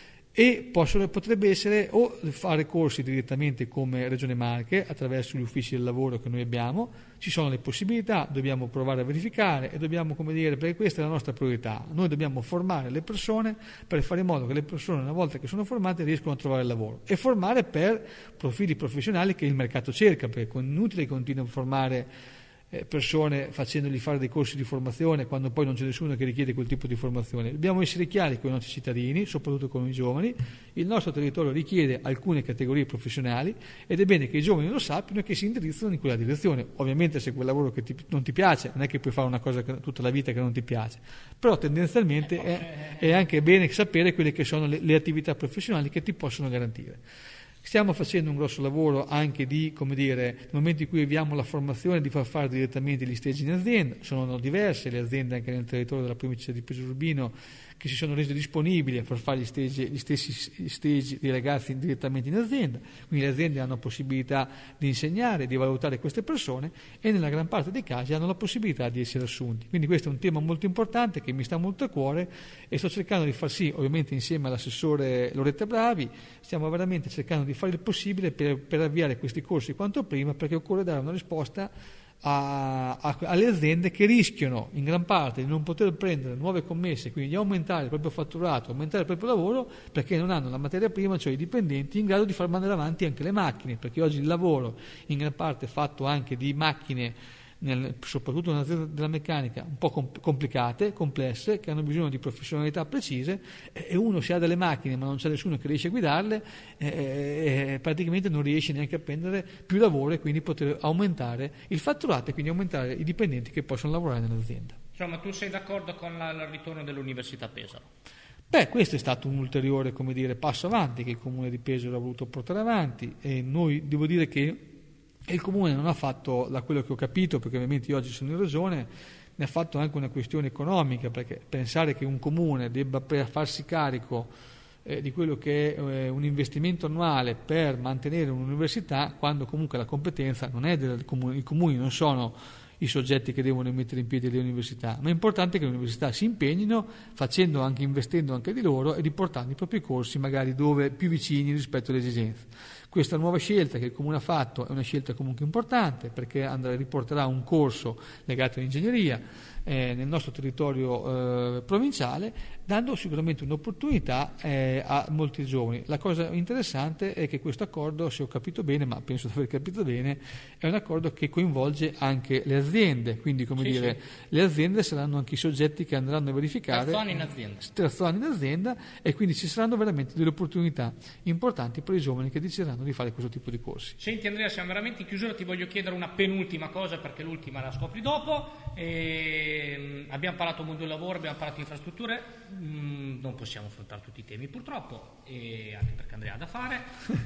C: e possono, potrebbe essere o fare corsi direttamente come Regione Marche attraverso gli uffici del lavoro che noi abbiamo. Ci sono le possibilità, dobbiamo provare a verificare e dobbiamo, come dire, perché questa è la nostra priorità. Noi dobbiamo formare le persone per fare in modo che le persone, una volta che sono formate, riescano a trovare lavoro, e formare per profili professionali che il mercato cerca, perché è inutile che continui a formare persone facendogli fare dei corsi di formazione quando poi non c'è nessuno che richiede quel tipo di formazione. Dobbiamo essere chiari con i nostri cittadini, soprattutto con i giovani. Il nostro territorio richiede alcune categorie professionali ed è bene che i giovani lo sappiano e che si indirizzano in quella direzione. Ovviamente se quel lavoro che ti, non ti piace, non è che puoi fare una cosa che, tutta la vita che non ti piace, però tendenzialmente è, è anche bene sapere quelle che sono le, le attività professionali che ti possono garantire. Stiamo facendo un grosso lavoro anche di, come dire, nel momento in cui abbiamo la formazione, di far fare direttamente gli stage in azienda. Sono diverse le aziende anche nel territorio della provincia di Pesaro Urbino che si sono resi disponibili per fare gli stage, gli stessi gli stage dei ragazzi direttamente in azienda, quindi le aziende hanno possibilità di insegnare, di valutare queste persone e nella gran parte dei casi hanno la possibilità di essere assunti. Quindi questo è un tema molto importante che mi sta molto a cuore e sto cercando di far sì, ovviamente insieme all'assessore Loretta Bravi, stiamo veramente cercando di fare il possibile per, per avviare questi corsi quanto prima, perché occorre dare una risposta A, a, alle aziende che rischiano in gran parte di non poter prendere nuove commesse, quindi di aumentare il proprio fatturato, aumentare il proprio lavoro, perché non hanno la materia prima, cioè i dipendenti, in grado di far mandare avanti anche le macchine, perché oggi il lavoro in gran parte è fatto anche di macchine, nel, soprattutto nell'azienda della meccanica, un po' complicate, complesse, che hanno bisogno di professionalità precise, e uno se ha delle macchine ma non c'è nessuno che riesce a guidarle, eh, praticamente non riesce neanche a prendere più lavoro e quindi poter aumentare il fatturato e quindi aumentare i dipendenti che possono lavorare nell'azienda.
A: Insomma, tu sei d'accordo con la, il ritorno dell'Università Pesaro?
C: Beh, questo è stato un ulteriore, come dire, passo avanti che il Comune di Pesaro ha voluto portare avanti, e noi devo dire che il Comune non ha fatto, da quello che ho capito, perché ovviamente io oggi sono in Regione, ne ha fatto anche una questione economica, perché pensare che un Comune debba per farsi carico eh, di quello che è eh, un investimento annuale per mantenere un'università, quando comunque la competenza non è del Comune, i Comuni non sono i soggetti che devono mettere in piedi le università, ma è importante che le università si impegnino, facendo anche, investendo anche di loro e riportando i propri corsi magari dove più vicini rispetto alle esigenze. Questa nuova scelta che il Comune ha fatto è una scelta comunque importante, perché andrà, riporterà un corso legato all'ingegneria eh, nel nostro territorio eh, provinciale, dando sicuramente un'opportunità eh, a molti giovani. La cosa interessante è che questo accordo, se ho capito bene, ma penso di aver capito bene, è un accordo che coinvolge anche le aziende, quindi come
A: sì,
C: dire,
A: sì.
C: le aziende saranno anche i soggetti che andranno a verificare
A: terzo anno in azienda.
C: terzo anno in azienda, e quindi ci saranno veramente delle opportunità importanti per i giovani che decideranno di fare questo tipo di corsi.
A: Senti Andrea, siamo veramente in chiusura, ti voglio chiedere una penultima cosa, perché l'ultima la scopri dopo. E, abbiamo parlato mondo del lavoro, abbiamo parlato di infrastrutture, mm, non possiamo affrontare tutti i temi purtroppo, e anche perché Andrea ha da fare,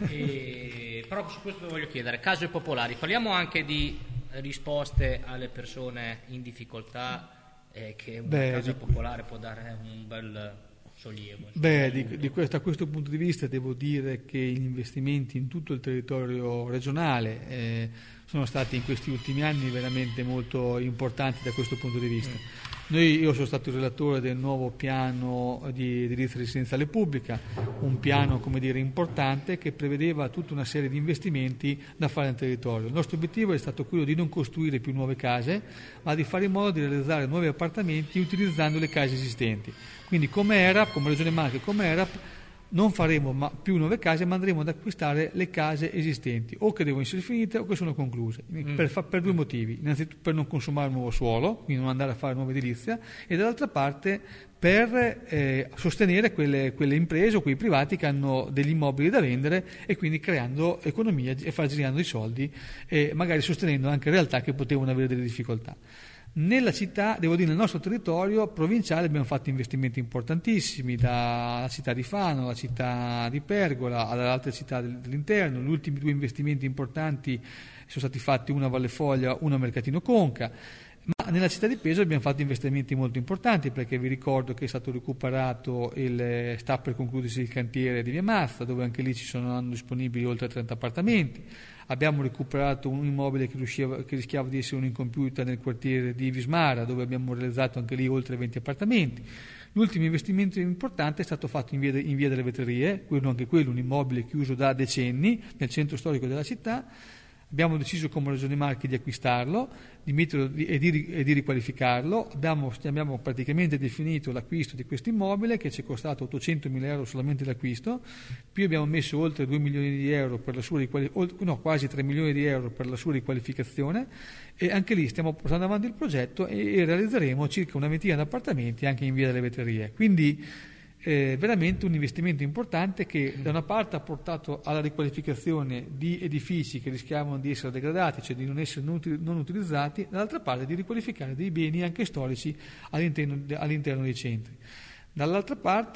A: e, però su questo ti voglio chiedere, case popolari, parliamo anche di risposte alle persone in difficoltà, eh, che una
C: Beh,
A: casa
C: di...
A: popolare può dare un bel sollievo.
C: Beh, di, di questo, da questo punto di vista devo dire che gli investimenti in tutto il territorio regionale eh, sono stati in questi ultimi anni veramente molto importanti da questo punto di vista. Mm. Noi, io sono stato il relatore del nuovo piano di edilizia residenziale pubblica, un piano, come dire, importante, che prevedeva tutta una serie di investimenti da fare nel territorio. Il nostro obiettivo è stato quello di non costruire più nuove case, ma di fare in modo di realizzare nuovi appartamenti utilizzando le case esistenti. Quindi come era, come Regione Marche, come era, non faremo ma più nuove case, ma andremo ad acquistare le case esistenti, o che devono essere finite o che sono concluse, mm. per, per due motivi: innanzitutto per non consumare nuovo suolo, quindi non andare a fare nuova edilizia, e dall'altra parte per eh, sostenere quelle, quelle imprese o quei privati che hanno degli immobili da vendere, e quindi creando economia e far girando i soldi, e magari sostenendo anche realtà che potevano avere delle difficoltà. Nella città, devo dire, nel nostro territorio provinciale abbiamo fatto investimenti importantissimi, dalla città di Fano alla città di Pergola, alle altre città dell'interno. Gli ultimi due investimenti importanti sono stati fatti, uno a Valle Foglia, uno a Mercatino Conca. Ma nella città di Pesaro abbiamo fatto investimenti molto importanti, perché vi ricordo che è stato recuperato il, sta per concludersi il cantiere di Via Mazza, dove anche lì ci sono disponibili oltre trenta appartamenti. Abbiamo recuperato un immobile che, riusciva, che rischiava di essere un'incompiuta nel quartiere di Vismara, dove abbiamo realizzato anche lì oltre venti appartamenti. L'ultimo investimento importante è stato fatto in via, de, in via delle Vetrerie, quello, anche quello un immobile chiuso da decenni nel centro storico della città. Abbiamo deciso come Regione Marche di acquistarlo, di metterlo e di, e di riqualificarlo. Abbiamo, abbiamo praticamente definito l'acquisto di questo immobile, che ci è costato ottocentomila euro solamente l'acquisto, più abbiamo messo oltre due milioni di euro per la sua riqualificazione, no, quasi tre milioni di euro per la sua riqualificazione, e anche lì stiamo portando avanti il progetto e, e realizzeremo circa una ventina di appartamenti anche in via delle Vetrerie. Quindi Eh, veramente un investimento importante che da una parte ha portato alla riqualificazione di edifici che rischiavano di essere degradati, cioè di non essere non, non utilizzati, dall'altra parte di riqualificare dei beni anche storici all'interno, all'interno dei centri. Dall'altra parte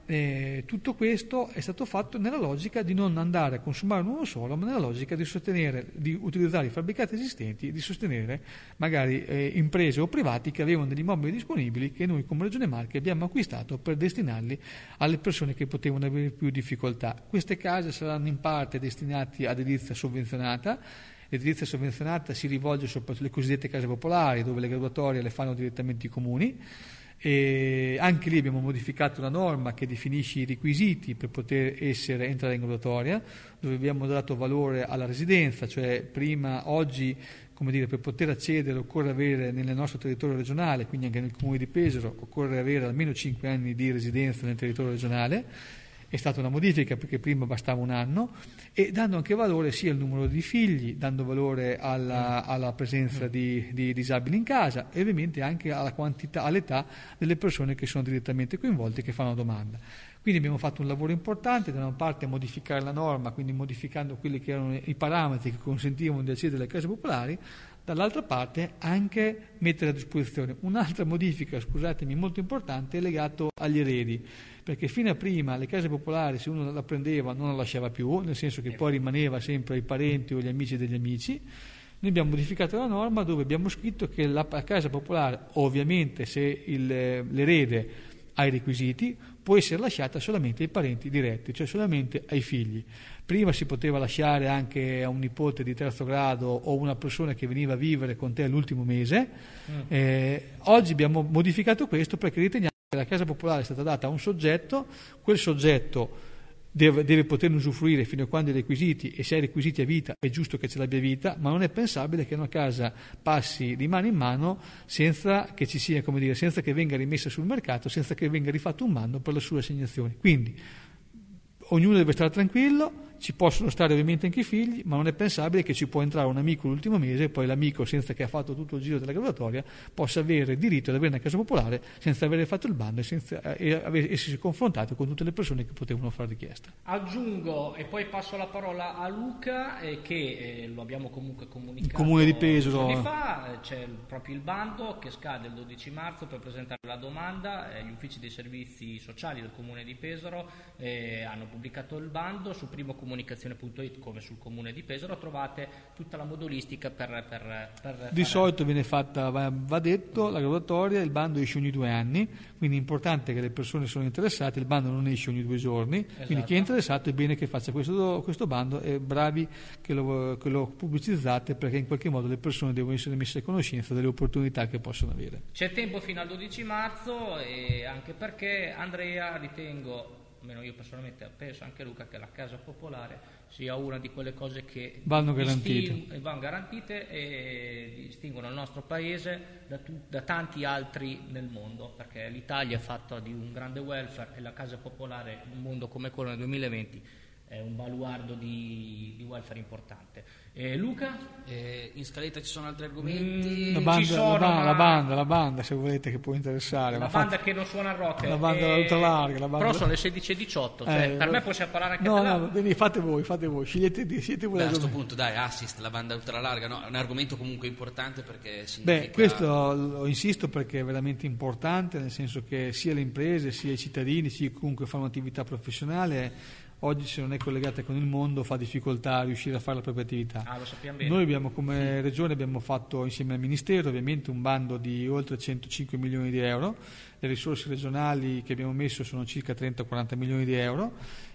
C: eh, tutto questo è stato fatto nella logica di non andare a consumare un uomo solo, ma nella logica di sostenere, di utilizzare i fabbricati esistenti, di sostenere magari eh, imprese o privati che avevano degli immobili disponibili che noi come Regione Marche abbiamo acquistato per destinarli alle persone che potevano avere più difficoltà. Queste case saranno in parte destinate ad edilizia sovvenzionata. L'edilizia sovvenzionata si rivolge soprattutto alle cosiddette case popolari, dove le graduatorie le fanno direttamente i comuni. E anche lì abbiamo modificato la norma che definisce i requisiti per poter essere entrare in graduatoria, dove abbiamo dato valore alla residenza, cioè prima, oggi, come dire, per poter accedere occorre avere nel nostro territorio regionale, quindi anche nel comune di Pesaro, occorre avere almeno cinque anni di residenza nel territorio regionale. È stata una modifica perché prima bastava un anno, e dando anche valore sia al numero di figli, dando valore alla, alla presenza di, di disabili in casa e ovviamente anche alla quantità, all'età delle persone che sono direttamente coinvolte e che fanno domanda. Quindi abbiamo fatto un lavoro importante, da una parte modificare la norma, quindi modificando quelli che erano i parametri che consentivano di accedere alle case popolari, dall'altra parte anche mettere a disposizione un'altra modifica, scusatemi, molto importante, legato agli eredi, perché fino a prima le case popolari, se uno la prendeva non la lasciava più, nel senso che poi rimaneva sempre ai parenti o agli amici degli amici. Noi abbiamo modificato la norma dove abbiamo scritto che la casa popolare, ovviamente se il, l'erede ha i requisiti, può essere lasciata solamente ai parenti diretti, cioè solamente ai figli. Prima si poteva lasciare anche a un nipote di terzo grado o una persona che veniva a vivere con te l'ultimo mese. Mm. Eh, oggi abbiamo modificato questo perché riteniamo che la casa popolare è stata data a un soggetto, quel soggetto deve, deve poterne usufruire fino a quando i requisiti, e se ha i requisiti a vita è giusto che ce l'abbia a vita, ma non è pensabile che una casa passi di mano in mano senza che ci sia, come dire, senza che venga rimessa sul mercato, senza che venga rifatto un bando per la sua assegnazione. Quindi ognuno deve stare tranquillo, ci possono stare ovviamente anche i figli, ma non è pensabile che ci può entrare un amico l'ultimo mese e poi l'amico, senza che ha fatto tutto il giro della graduatoria, possa avere diritto ad avere una casa popolare senza aver fatto il bando e senza e aver, essersi confrontato con tutte le persone che potevano fare richiesta.
A: Aggiungo, e poi passo la parola a Luca, eh, che eh, lo abbiamo comunque comunicato
C: il Comune di Pesaro
A: giorni fa, eh, c'è il, proprio il bando che scade il dodici marzo per presentare la domanda, eh, gli uffici dei servizi sociali del Comune di Pesaro eh, hanno pubblicato il bando su primo comunicazione punto it, come sul Comune di Pesaro trovate tutta la modulistica per, per, per
C: di
A: fare...
C: solito viene fatta, va, va detto, la graduatoria, il bando esce ogni due anni, quindi è importante che le persone sono interessate, il bando non esce ogni due giorni, esatto. Quindi chi è interessato è bene che faccia questo, questo bando e bravi che lo, che lo pubblicizzate, perché in qualche modo le persone devono essere messe a conoscenza delle opportunità che possono avere.
A: C'è tempo fino al dodici marzo, e anche perché Andrea, ritengo, almeno io personalmente penso, anche Luca, che la casa popolare sia una di quelle cose che
C: vanno garantite,
A: disting- vanno garantite e distinguono il nostro paese da, tu- da tanti altri nel mondo, perché l'Italia è fatta di un grande welfare e la casa popolare in un mondo come quello nel duemilaventi è un baluardo di, di welfare importante. Eh, Luca?
B: Eh, in scaletta ci sono altri argomenti?
C: Mm, la, banda,
A: ci sono,
C: la, banda,
A: ma...
C: la banda, la banda, se volete, che può interessare.
A: La
C: ma
A: banda
C: fate...
A: che non suona il rock.
C: La banda
A: eh,
C: ultralarga. La banda...
A: Però sono le sedici e diciotto, cioè
C: eh,
A: per me possiamo parlare anche
C: no,
A: della...
C: no, quindi fate voi, fate voi, scegliete di, siete voi.
B: Beh, a questo punto dai, assist, la banda ultralarga, no? È un argomento comunque importante perché significa...
C: Beh, questo lo insisto perché è veramente importante, nel senso che sia le imprese, sia i cittadini, sia comunque fanno un'attività professionale, oggi se non è collegata con il mondo fa difficoltà a riuscire a fare la propria attività.
A: Ah, lo sappiamo bene.
C: Noi abbiamo come regione abbiamo fatto insieme al Ministero ovviamente un bando di oltre centocinque milioni di euro, le risorse regionali che abbiamo messo sono circa trenta quaranta milioni di euro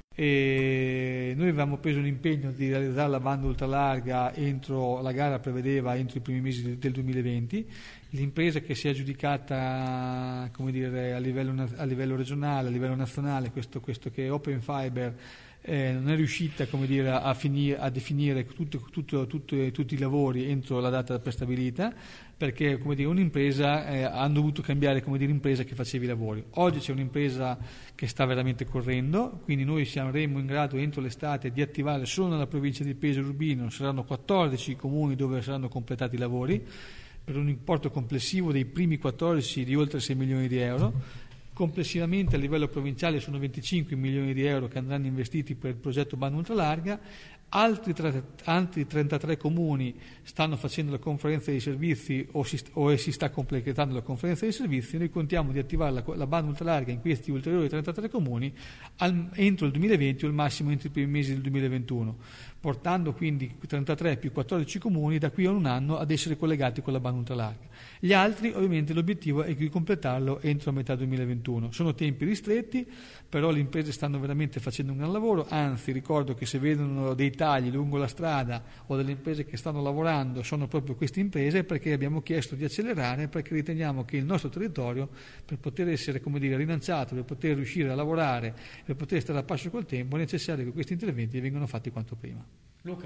C: e noi avevamo preso l'impegno di realizzare la banda ultralarga entro, la gara prevedeva entro i primi mesi del duemilaventi. L'impresa che si è aggiudicata, come dire, a livello, a livello regionale, a livello nazionale, questo, questo che è Open Fiber, eh, non è riuscita, come dire, a, finire, a definire tutto, tutto, tutto, tutti i lavori entro la data prestabilita, perché, come dire, un'impresa eh, hanno dovuto cambiare, come dire, impresa che faceva i lavori. Oggi c'è un'impresa che sta veramente correndo, quindi noi saremo in grado entro l'estate di attivare solo nella provincia di Pesaro Urbino, saranno quattordici i comuni dove saranno completati i lavori, per un importo complessivo dei primi quattordici di oltre sei milioni di euro. Complessivamente a livello provinciale sono venticinque milioni di euro che andranno investiti per il progetto banda ultralarga. Altri, tre, altri trentatré comuni stanno facendo la conferenza dei servizi o si, o si sta completando la conferenza dei servizi. Noi contiamo di attivare la, la banda ultralarga in questi ulteriori trentatré comuni al, entro il duemilaventi o al massimo entro i primi mesi del duemilaventuno, portando quindi trentatré più quattordici comuni da qui a un anno ad essere collegati con la banda ultralarga. Gli altri, ovviamente, l'obiettivo è di completarlo entro a metà duemilaventuno. Sono tempi ristretti, però le imprese stanno veramente facendo un gran lavoro, anzi ricordo che se vedono dei tagli lungo la strada o delle imprese che stanno lavorando sono proprio queste imprese, perché abbiamo chiesto di accelerare, perché riteniamo che il nostro territorio, per poter essere, come dire, rilanciato, per poter riuscire a lavorare, per poter stare a passo col tempo, è necessario che questi interventi vengano fatti quanto prima.
A: Luca.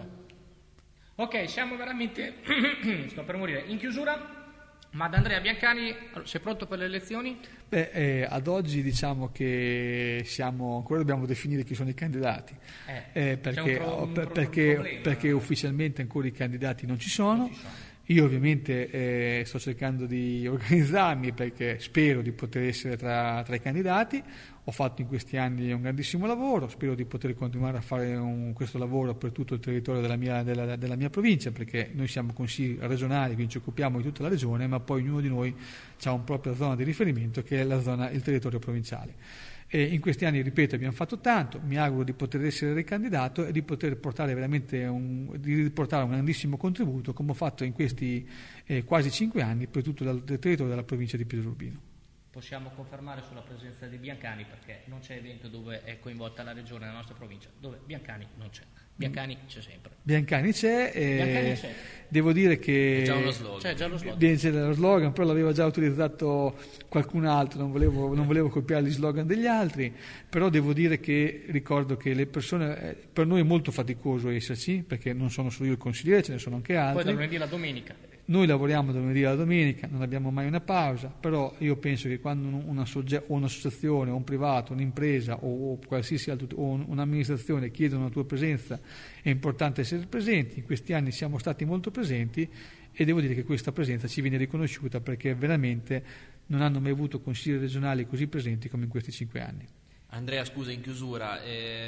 A: Ok, siamo veramente sto per morire. In chiusura, ma ad Andrea Biancani, sei pronto per le elezioni?
C: Beh, eh, ad oggi diciamo che siamo ancora dobbiamo definire chi sono i candidati,
A: eh,
C: eh, perché,
A: un pro, un pro,
C: perché,
A: un problema,
C: perché
A: eh.
C: ufficialmente ancora i candidati non ci sono.
A: Non ci sono.
C: Io ovviamente eh, sto cercando di organizzarmi perché spero di poter essere tra, tra i candidati. Ho fatto in questi anni un grandissimo lavoro, spero di poter continuare a fare un, questo lavoro per tutto il territorio della mia, della, della mia provincia, perché noi siamo consigli regionali, quindi ci occupiamo di tutta la regione, ma poi ognuno di noi ha una propria zona di riferimento che è la zona, il territorio provinciale. E in questi anni, ripeto, abbiamo fatto tanto, mi auguro di poter essere ricandidato e di poter portare veramente un, di portare un grandissimo contributo, come ho fatto in questi eh, quasi cinque anni per tutto il territorio della provincia di Pietro Urbino.
A: Possiamo confermare sulla presenza di Biancani, perché non c'è evento dove è coinvolta la regione nella nostra provincia dove Biancani non c'è. Biancani c'è sempre.
C: Biancani c'è, e
A: Biancani c'è.
C: Devo dire che
B: c'è già uno slogan.
A: C'è già lo slogan.
C: C'è lo slogan, però l'aveva già utilizzato qualcun altro, non volevo, non volevo copiare gli slogan degli altri, però devo dire che ricordo che le persone, per noi è molto faticoso esserci, perché non sono solo io il consigliere, ce ne sono anche altri.
A: Poi da lunedì alla domenica.
C: Noi lavoriamo da lunedì alla domenica, non abbiamo mai una pausa, però io penso che quando una sogge- o un'associazione, o un privato, un'impresa o, o qualsiasi altro, o un, un'amministrazione chiedono la tua presenza, è importante essere presenti. In questi anni siamo stati molto presenti e devo dire che questa presenza ci viene riconosciuta, perché veramente non hanno mai avuto consigli regionali così presenti come in questi cinque anni.
B: Andrea, scusa, in chiusura,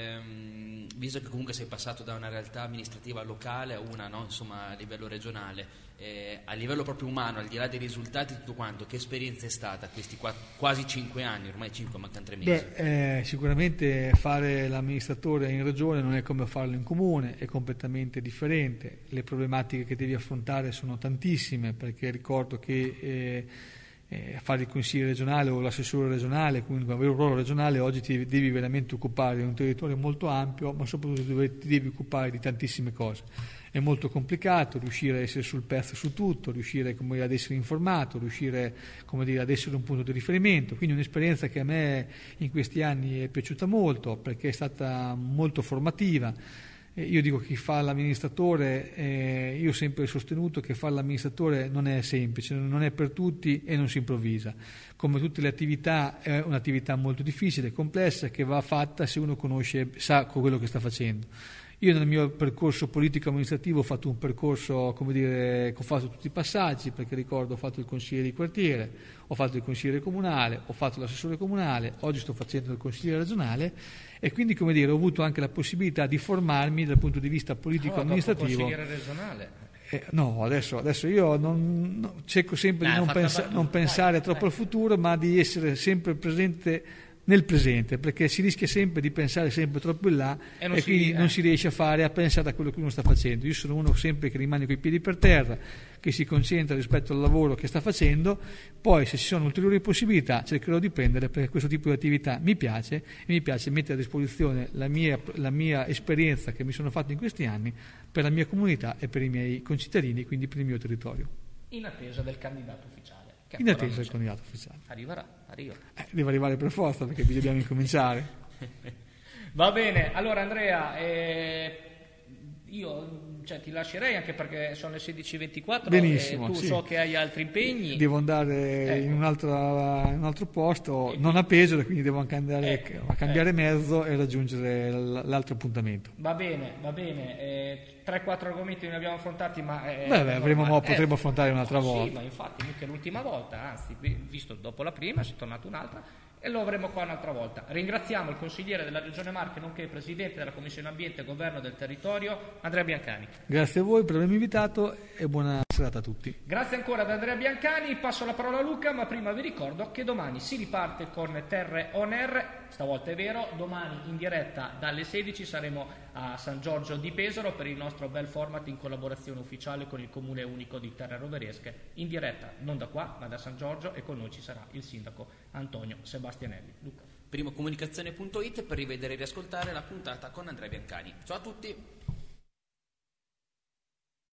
B: ehm, visto che comunque sei passato da una realtà amministrativa locale a una, no, insomma, a livello regionale, eh, a livello proprio umano, al di là dei risultati, tutto quanto, che esperienza è stata questi qua, quasi cinque anni, ormai cinque, mancano tre mesi?
C: Beh, eh, sicuramente fare l'amministratore in regione non è come farlo in comune, è completamente differente, le problematiche che devi affrontare sono tantissime, perché ricordo che eh, Eh, fare il consigliere regionale o l'assessore regionale, quindi avere un ruolo regionale, oggi ti devi veramente occupare di un territorio molto ampio, ma soprattutto ti devi occupare di tantissime cose. È molto complicato riuscire a essere sul pezzo su tutto, riuscire come dire, ad essere informato, riuscire come dire, ad essere un punto di riferimento, quindi un'esperienza che a me in questi anni è piaciuta molto, perché è stata molto formativa. Io dico che chi fa l'amministratore, eh, io ho sempre sostenuto che fare l'amministratore non è semplice, non è per tutti e non si improvvisa. Come tutte le attività è un'attività molto difficile, complessa, che va fatta se uno conosce, sa quello che sta facendo. Io nel mio percorso politico-amministrativo ho fatto un percorso, come dire, ho fatto tutti i passaggi, perché ricordo ho fatto il consigliere di quartiere, ho fatto il consigliere comunale, ho fatto l'assessore comunale, oggi sto facendo il consigliere regionale e quindi, come dire, ho avuto anche la possibilità di formarmi dal punto di vista politico-amministrativo.
A: Oh, consigliere regionale?
C: Eh, no, adesso, adesso io non, no, cerco sempre
A: Dai,
C: di non, pensa, non pensare dai, troppo dai. al futuro, ma di essere sempre presente nel presente, perché si rischia sempre di pensare sempre troppo in là e, e quindi eh. non si riesce a fare a pensare a quello che uno sta facendo. Io sono uno sempre che rimane coi piedi per terra, che si concentra rispetto al lavoro che sta facendo, poi se ci sono ulteriori possibilità cercherò di prendere, perché questo tipo di attività mi piace e mi piace mettere a disposizione la mia, la mia esperienza che mi sono fatto in questi anni per la mia comunità e per i miei concittadini, quindi per il mio territorio.
A: In attesa del candidato ufficiale.
C: In attesa del candidato ufficiale.
A: Arriverà, arriva.
C: Eh, deve arrivare per forza, perché dobbiamo incominciare.
A: Va bene, allora Andrea, eh, io cioè, ti lascerei anche perché sono le sedici e ventiquattro.
C: Benissimo,
A: e tu
C: sì.
A: so che hai altri impegni.
C: Devo andare
A: ecco.
C: in, un altro, in un altro posto, non a Pesaro, quindi devo anche andare
A: ecco,
C: a cambiare
A: ecco.
C: mezzo e raggiungere l'altro appuntamento.
A: Va bene, va bene. Eh, tre quattro argomenti ne abbiamo affrontati, ma è,
C: beh, beh, avremo,
A: normale.
C: potremo
A: eh,
C: affrontare un'altra
A: no,
C: volta.
A: Sì, ma infatti mica l'ultima volta, anzi, visto dopo la prima, si è tornata un'altra e lo avremo qua un'altra volta. Ringraziamo il consigliere della Regione Marche, nonché il presidente della Commissione Ambiente e Governo del Territorio, Andrea Biancani.
C: Grazie a voi per avermi invitato e buona serata a tutti.
A: Grazie ancora ad Andrea Biancani, passo la parola a Luca, ma prima vi ricordo che domani si riparte con Terre On Air, stavolta è vero, domani in diretta dalle sedici saremo a San Giorgio di Pesaro per il nostro bel format in collaborazione ufficiale con il Comune Unico di Terre Roveresche, in diretta non da qua ma da San Giorgio, e con noi ci sarà il sindaco Antonio Sebastianelli. Luca.
B: primocomunicazione punto it per rivedere e riascoltare la puntata con Andrea Biancani. Ciao a tutti!